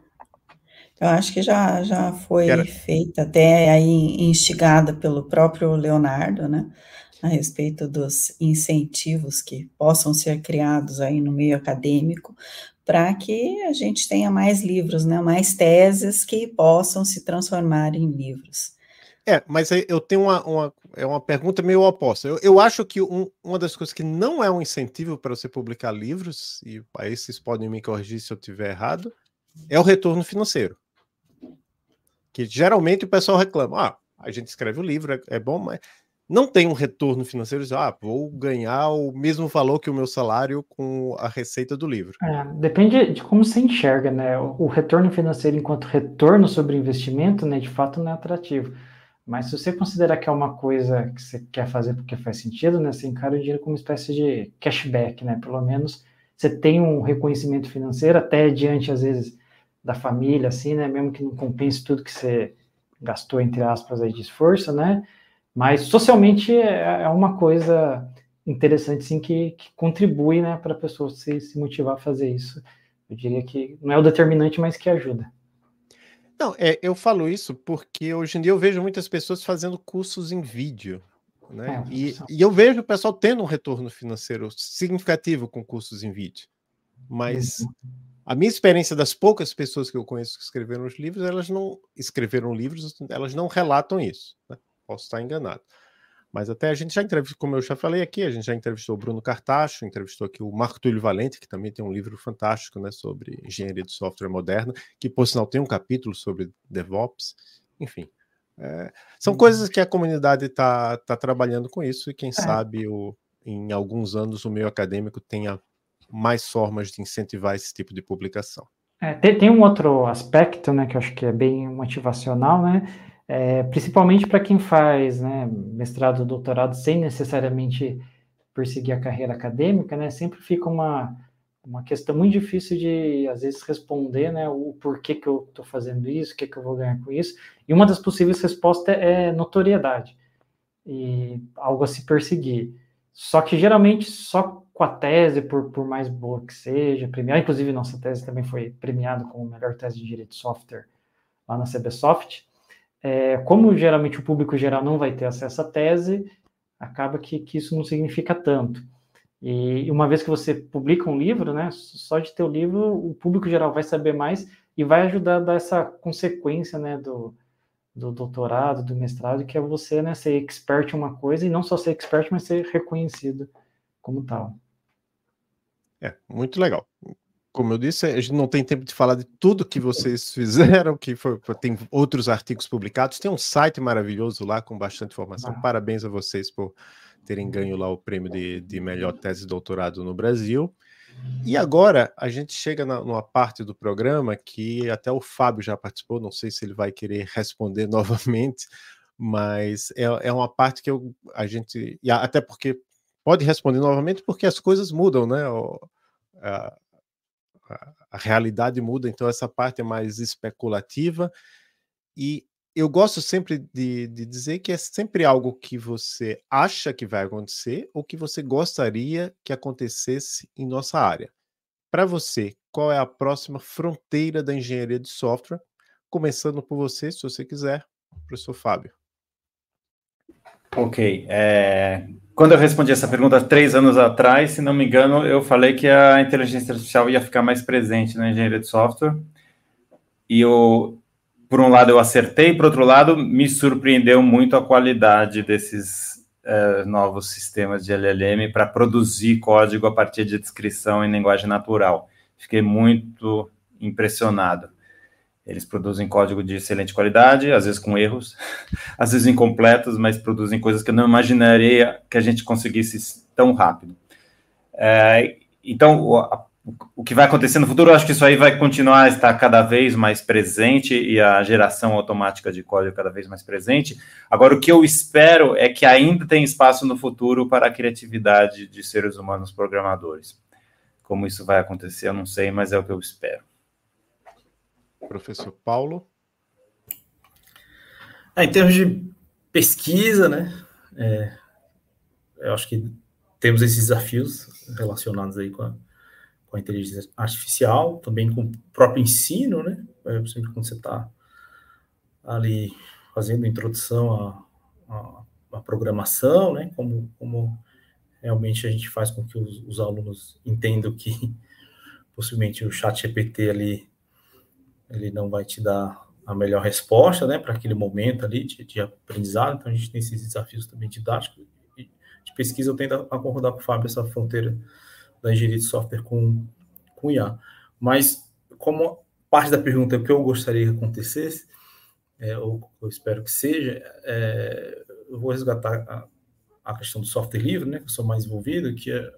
Eu acho que já, já foi Era... feita, até aí instigada pelo próprio Leonardo, né? A respeito dos incentivos que possam ser criados aí no meio acadêmico, para que a gente tenha mais livros, né, mais teses que possam se transformar em livros. É, mas eu tenho uma, uma, é uma pergunta meio oposta. Eu, eu acho que um, uma das coisas que não é um incentivo para você publicar livros, e aí vocês podem me corrigir se eu estiver errado, é o retorno financeiro. Que geralmente o pessoal reclama, ah, a gente escreve o livro, é, é bom, mas... não tem um retorno financeiro, ah, vou ganhar o mesmo valor que o meu salário com a receita do livro. É, depende de como você enxerga, né? O retorno financeiro enquanto retorno sobre investimento, né, de fato não é atrativo. Mas se você considerar que é uma coisa que você quer fazer porque faz sentido, né, você encara o dinheiro como uma espécie de cashback, né? Pelo menos você tem um reconhecimento financeiro, até diante, às vezes, da família, assim, né? Mesmo que não compense tudo que você gastou, entre aspas, aí de esforço, né? Mas socialmente é uma coisa interessante, sim, que, que contribui, né, para a pessoa se, se motivar a fazer isso. Eu diria que não é o determinante, mas que ajuda. Não, é, eu falo isso porque hoje em dia eu vejo muitas pessoas fazendo cursos em vídeo, né? É, e, e eu vejo o pessoal tendo um retorno financeiro significativo com cursos em vídeo. Mas uhum. a minha experiência das poucas pessoas que eu conheço que escreveram os livros, elas não escreveram livros, elas não relatam isso, né? Posso estar enganado. Mas até a gente já entrevistou, como eu já falei aqui, a gente já entrevistou o Bruno Cartacho, entrevistou aqui o Marco Túlio Valente, que também tem um livro fantástico, né, sobre engenharia de software moderna, que, por sinal, tem um capítulo sobre DevOps. Enfim, é, são hum. coisas que a comunidade está tá trabalhando com isso e, quem é. sabe, o, em alguns anos o meio acadêmico tenha mais formas de incentivar esse tipo de publicação. É, tem, tem um outro aspecto, né, que eu acho que é bem motivacional, né, É, principalmente para quem faz, né, mestrado, doutorado, sem necessariamente perseguir a carreira acadêmica, né, sempre fica uma, uma questão muito difícil de, às vezes, responder, né, o porquê que eu estou fazendo isso, o que, que eu vou ganhar com isso, e uma das possíveis respostas é notoriedade, e algo a se perseguir. Só que, geralmente, só com a tese, por, por mais boa que seja, premiada, inclusive nossa tese também foi premiada como melhor tese de engenharia de software lá na CBSoft. É, como geralmente o público geral não vai ter acesso à tese, acaba que, que isso não significa tanto. E uma vez que você publica um livro, né, só de ter o livro, o público geral vai saber mais e vai ajudar a dar essa consequência, né, do, do doutorado, do mestrado, que é você, né, ser expert em uma coisa, e não só ser expert, mas ser reconhecido como tal. É, muito legal. Como eu disse, a gente não tem tempo de falar de tudo que vocês fizeram, que foi, tem outros artigos publicados, tem um site maravilhoso lá com bastante informação. Ah. Parabéns a vocês por terem ganho lá o prêmio de, de melhor tese de doutorado no Brasil. E agora a gente chega na, numa parte do programa que até o Fábio já participou, não sei se ele vai querer responder novamente, mas é, é uma parte que eu, a gente, e até porque pode responder novamente porque as coisas mudam, né? O, a, a realidade muda, então essa parte é mais especulativa, e eu gosto sempre de, de dizer que é sempre algo que você acha que vai acontecer ou que você gostaria que acontecesse em nossa área. Para você, qual é a próxima fronteira da engenharia de software? Começando por você, se você quiser, professor Fábio. Ok. É... Quando eu respondi essa pergunta três anos atrás, se não me engano, eu falei que a inteligência artificial ia ficar mais presente na engenharia de software. E eu, por um lado, eu acertei, por outro lado, me surpreendeu muito a qualidade desses uh, novos sistemas de L L M para produzir código a partir de descrição em linguagem natural. Fiquei muito impressionado. Eles produzem código de excelente qualidade, às vezes com erros, às vezes incompletos, mas produzem coisas que eu não imaginaria que a gente conseguisse tão rápido. É, então, o, a, o que vai acontecer no futuro, eu acho que isso aí vai continuar a estar cada vez mais presente e a geração automática de código cada vez mais presente. Agora, o que eu espero é que ainda tem espaço no futuro para a criatividade de seres humanos programadores. Como isso vai acontecer, eu não sei, mas é o que eu espero. Professor Paulo? Ah, em termos de pesquisa, né, é, eu acho que temos esses desafios relacionados aí com a, com a inteligência artificial, também com o próprio ensino, né, é, sempre quando você está ali fazendo a introdução à, à, à programação, né, como, como realmente a gente faz com que os, os alunos entendam que possivelmente o chat G P T ali ele não vai te dar a melhor resposta, né, para aquele momento ali de, de aprendizado. Então, a gente tem esses desafios também didáticos. E de pesquisa, eu tento acordar com o Fábio essa fronteira da engenharia de software com, com I A. Mas, como parte da pergunta que eu gostaria que acontecesse, é, ou eu espero que seja, é, eu vou resgatar a, a questão do software livre, né, que eu sou mais envolvido, que é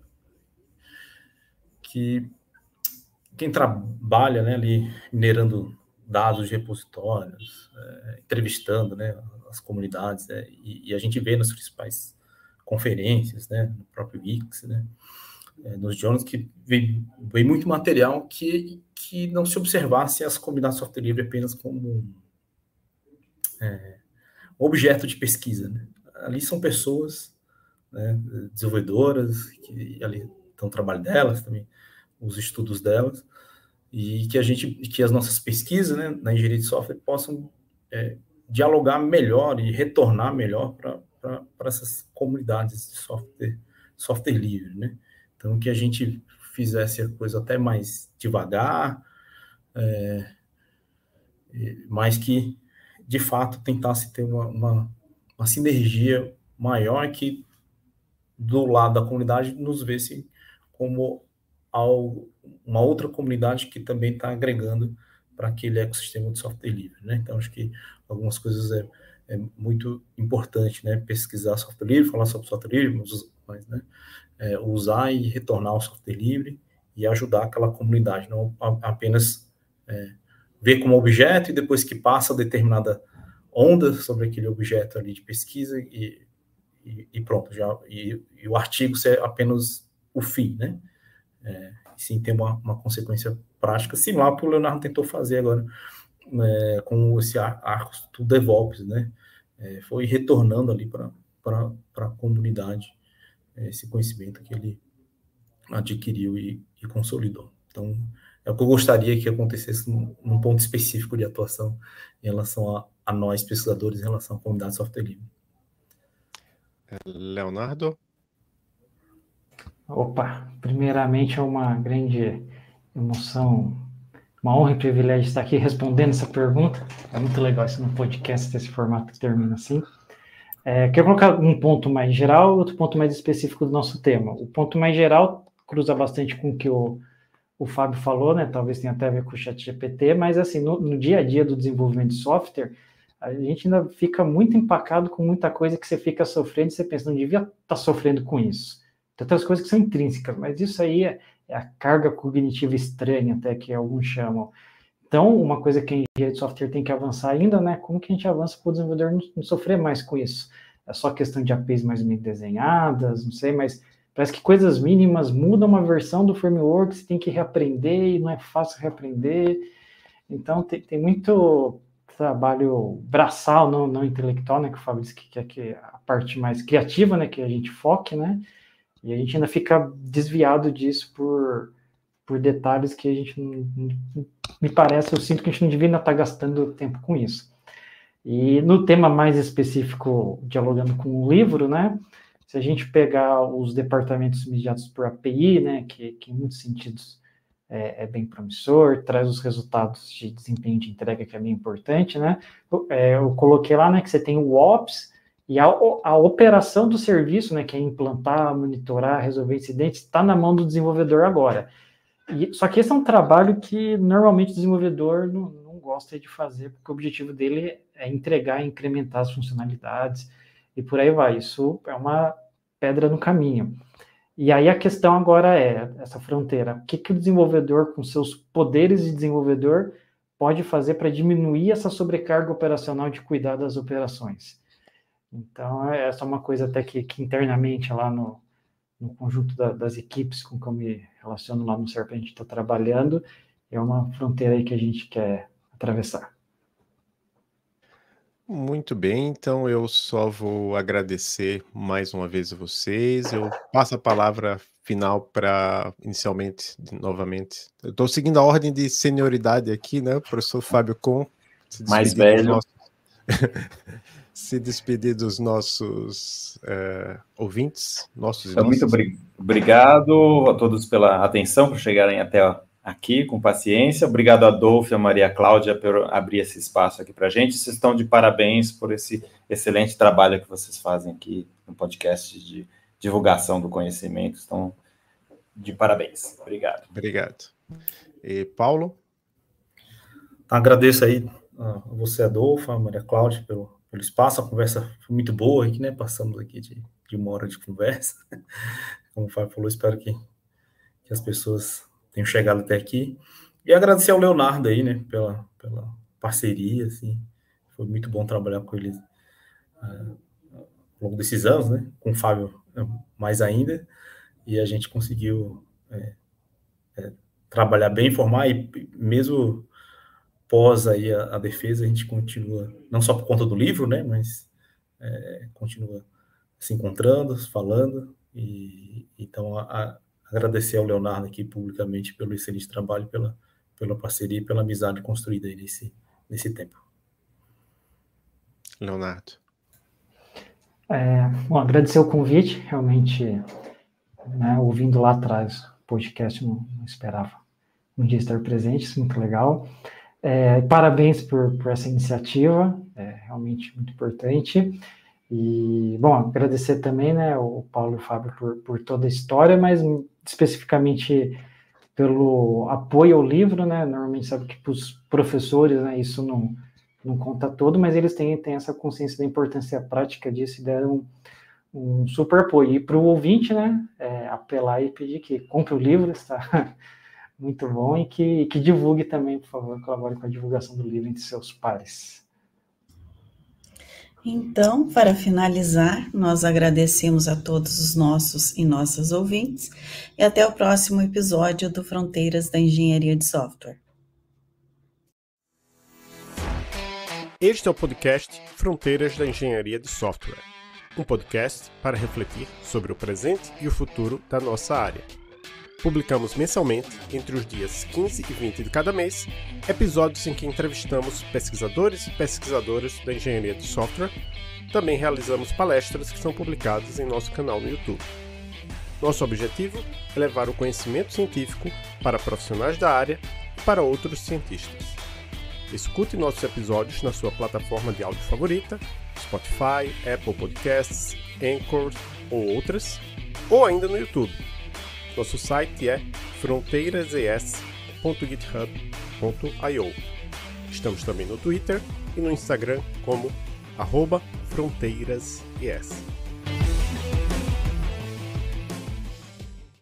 que quem trabalha, né, ali minerando dados de repositórios, é, entrevistando, né, as comunidades, né, e, e a gente vê nas principais conferências, né, no próprio Wix, né, é, nos journals, que vem, vem muito material que, que não se observasse as comunidades de software livre apenas como é, um objeto de pesquisa, né. Ali são pessoas, né, desenvolvedoras, que ali estão no trabalho delas também, os estudos delas, e que a gente, que as nossas pesquisas, né, na engenharia de software possam é, dialogar melhor e retornar melhor para essas comunidades de software, software livre, né? Então, que a gente fizesse a coisa até mais devagar, é, mas que, de fato, tentasse ter uma, uma, uma sinergia maior, que do lado da comunidade nos vê-se como ao, uma outra comunidade que também está agregando para aquele ecossistema de software livre, né? Então, acho que algumas coisas é, é muito importante, né? Pesquisar software livre, falar sobre software livre, mas, né? É, usar e retornar ao software livre e ajudar aquela comunidade, não apenas é, ver como objeto e depois que passa determinada onda sobre aquele objeto ali de pesquisa e, e, e pronto, já, e, e o artigo ser apenas o fim, né? É, sim, ter uma, uma consequência prática, similar ao que o Leonardo tentou fazer agora, né, com esse arco do DevOps, né? É, foi retornando ali para a comunidade é, esse conhecimento que ele adquiriu e, e consolidou. Então, é o que eu gostaria que acontecesse num, num ponto específico de atuação em relação a, a nós, pesquisadores, em relação à comunidade de software livre. Leonardo? Opa, primeiramente é uma grande emoção, uma honra e privilégio estar aqui respondendo essa pergunta. É muito legal isso no podcast, desse formato que termina assim. É, quero colocar um ponto mais geral e outro ponto mais específico do nosso tema. O ponto mais geral cruza bastante com o que o, o Fábio falou, né? Talvez tenha até a ver com o ChatGPT, mas assim, no, no dia a dia do desenvolvimento de software, a gente ainda fica muito empacado com muita coisa que você fica sofrendo e você pensa, não devia estar sofrendo com isso. Tem outras coisas que são intrínsecas, mas isso aí é, é a carga cognitiva estranha, até que alguns chamam. Então, uma coisa que a engenharia de software tem que avançar ainda, né? Como que a gente avança para o desenvolvedor não, não sofrer mais com isso? É só questão de A P Is mais bem desenhadas, não sei, mas parece que coisas mínimas mudam uma versão do framework, você tem que reaprender e não é fácil reaprender. Então, tem, tem muito trabalho braçal, não, não intelectual, né? Que o Fábio disse que quer que a parte mais criativa, né? Que a gente foque, né? E a gente ainda fica desviado disso por, por detalhes que a gente não, me parece, eu sinto que a gente não devia ainda estar gastando tempo com isso. E no tema mais específico, dialogando com o livro, né? Se a gente pegar os departamentos mediados por A P I, né? Que, que em muitos sentidos é, é bem promissor, traz os resultados de desempenho de entrega, que é bem importante, né? Eu, é, eu coloquei lá, né? Que você tem o Ops, e a, a operação do serviço, né, que é implantar, monitorar, resolver incidentes, está na mão do desenvolvedor agora. E, só que esse é um trabalho que normalmente o desenvolvedor não, não gosta de fazer, porque o objetivo dele é entregar, incrementar as funcionalidades, e por aí vai. Isso é uma pedra no caminho. E aí a questão agora é, essa fronteira, o que, que o desenvolvedor, com seus poderes de desenvolvedor, pode fazer para diminuir essa sobrecarga operacional de cuidar das operações? Então, essa é uma coisa até que, que internamente lá no, no conjunto da, das equipes com que eu me relaciono lá no S E R P, a gente está trabalhando, é uma fronteira aí que a gente quer atravessar. Muito bem, então eu só vou agradecer mais uma vez a vocês. Eu passo a palavra final para, inicialmente, novamente. Eu estou seguindo a ordem de senioridade aqui, né? O professor Fábio Con. Mais velho. Nossos... se despedir dos nossos uh, ouvintes, nossos então, nossos... Muito obrigado a todos pela atenção, por chegarem até aqui com paciência. Obrigado a Adolfo e a Maria Cláudia por abrir esse espaço aqui para a gente. Vocês estão de parabéns por esse excelente trabalho que vocês fazem aqui no podcast de divulgação do conhecimento. Estão de parabéns. Obrigado. Obrigado. E Paulo? Agradeço aí a você, Adolfo, a Maria Cláudia, pelo pelo espaço, a conversa foi muito boa aqui, né, passamos aqui de, de uma hora de conversa, como o Fábio falou, espero que, que as pessoas tenham chegado até aqui, e agradecer ao Leonardo aí, né, pela, pela parceria, assim, foi muito bom trabalhar com ele uh, ao longo desses anos, né, com o Fábio mais ainda, e a gente conseguiu é, é, trabalhar bem, formar, e mesmo pós aí a, a defesa, a gente continua, não só por conta do livro, né, mas é, continua se encontrando, falando, e então a, a, agradecer ao Leonardo aqui publicamente pelo excelente trabalho, pela, pela parceria e pela amizade construída aí nesse, nesse tempo. Leonardo. É, bom, agradecer o convite, realmente, né, ouvindo lá atrás o podcast, não, não esperava um dia estar presente, isso é muito legal. É, parabéns por, por essa iniciativa, é realmente muito importante. E, bom, agradecer também, né, o Paulo e o Fábio por, por toda a história, mas especificamente pelo apoio ao livro, né, normalmente sabe que para os professores, né, isso não, não conta todo, mas eles têm, têm essa consciência da importância prática disso e deram um, um super apoio. E para o ouvinte, né, é, apelar e pedir que compre o livro, está... muito bom, e que, que divulgue também, por favor, colabore com a divulgação do livro entre seus pares. Então, para finalizar, nós agradecemos a todos os nossos e nossas ouvintes, e até o próximo episódio do Fronteiras da Engenharia de Software. Este é o podcast Fronteiras da Engenharia de Software, um podcast para refletir sobre o presente e o futuro da nossa área. Publicamos mensalmente, entre os dias quinze e vinte de cada mês, episódios em que entrevistamos pesquisadores e pesquisadoras da engenharia de software. Também realizamos palestras que são publicadas em nosso canal no YouTube. Nosso objetivo é levar o conhecimento científico para profissionais da área e para outros cientistas. Escute nossos episódios na sua plataforma de áudio favorita, Spotify, Apple Podcasts, Anchor ou outras, ou ainda no YouTube. Nosso site é fronteirases ponto github ponto io. Estamos também no Twitter e no Instagram como arroba fronteirases.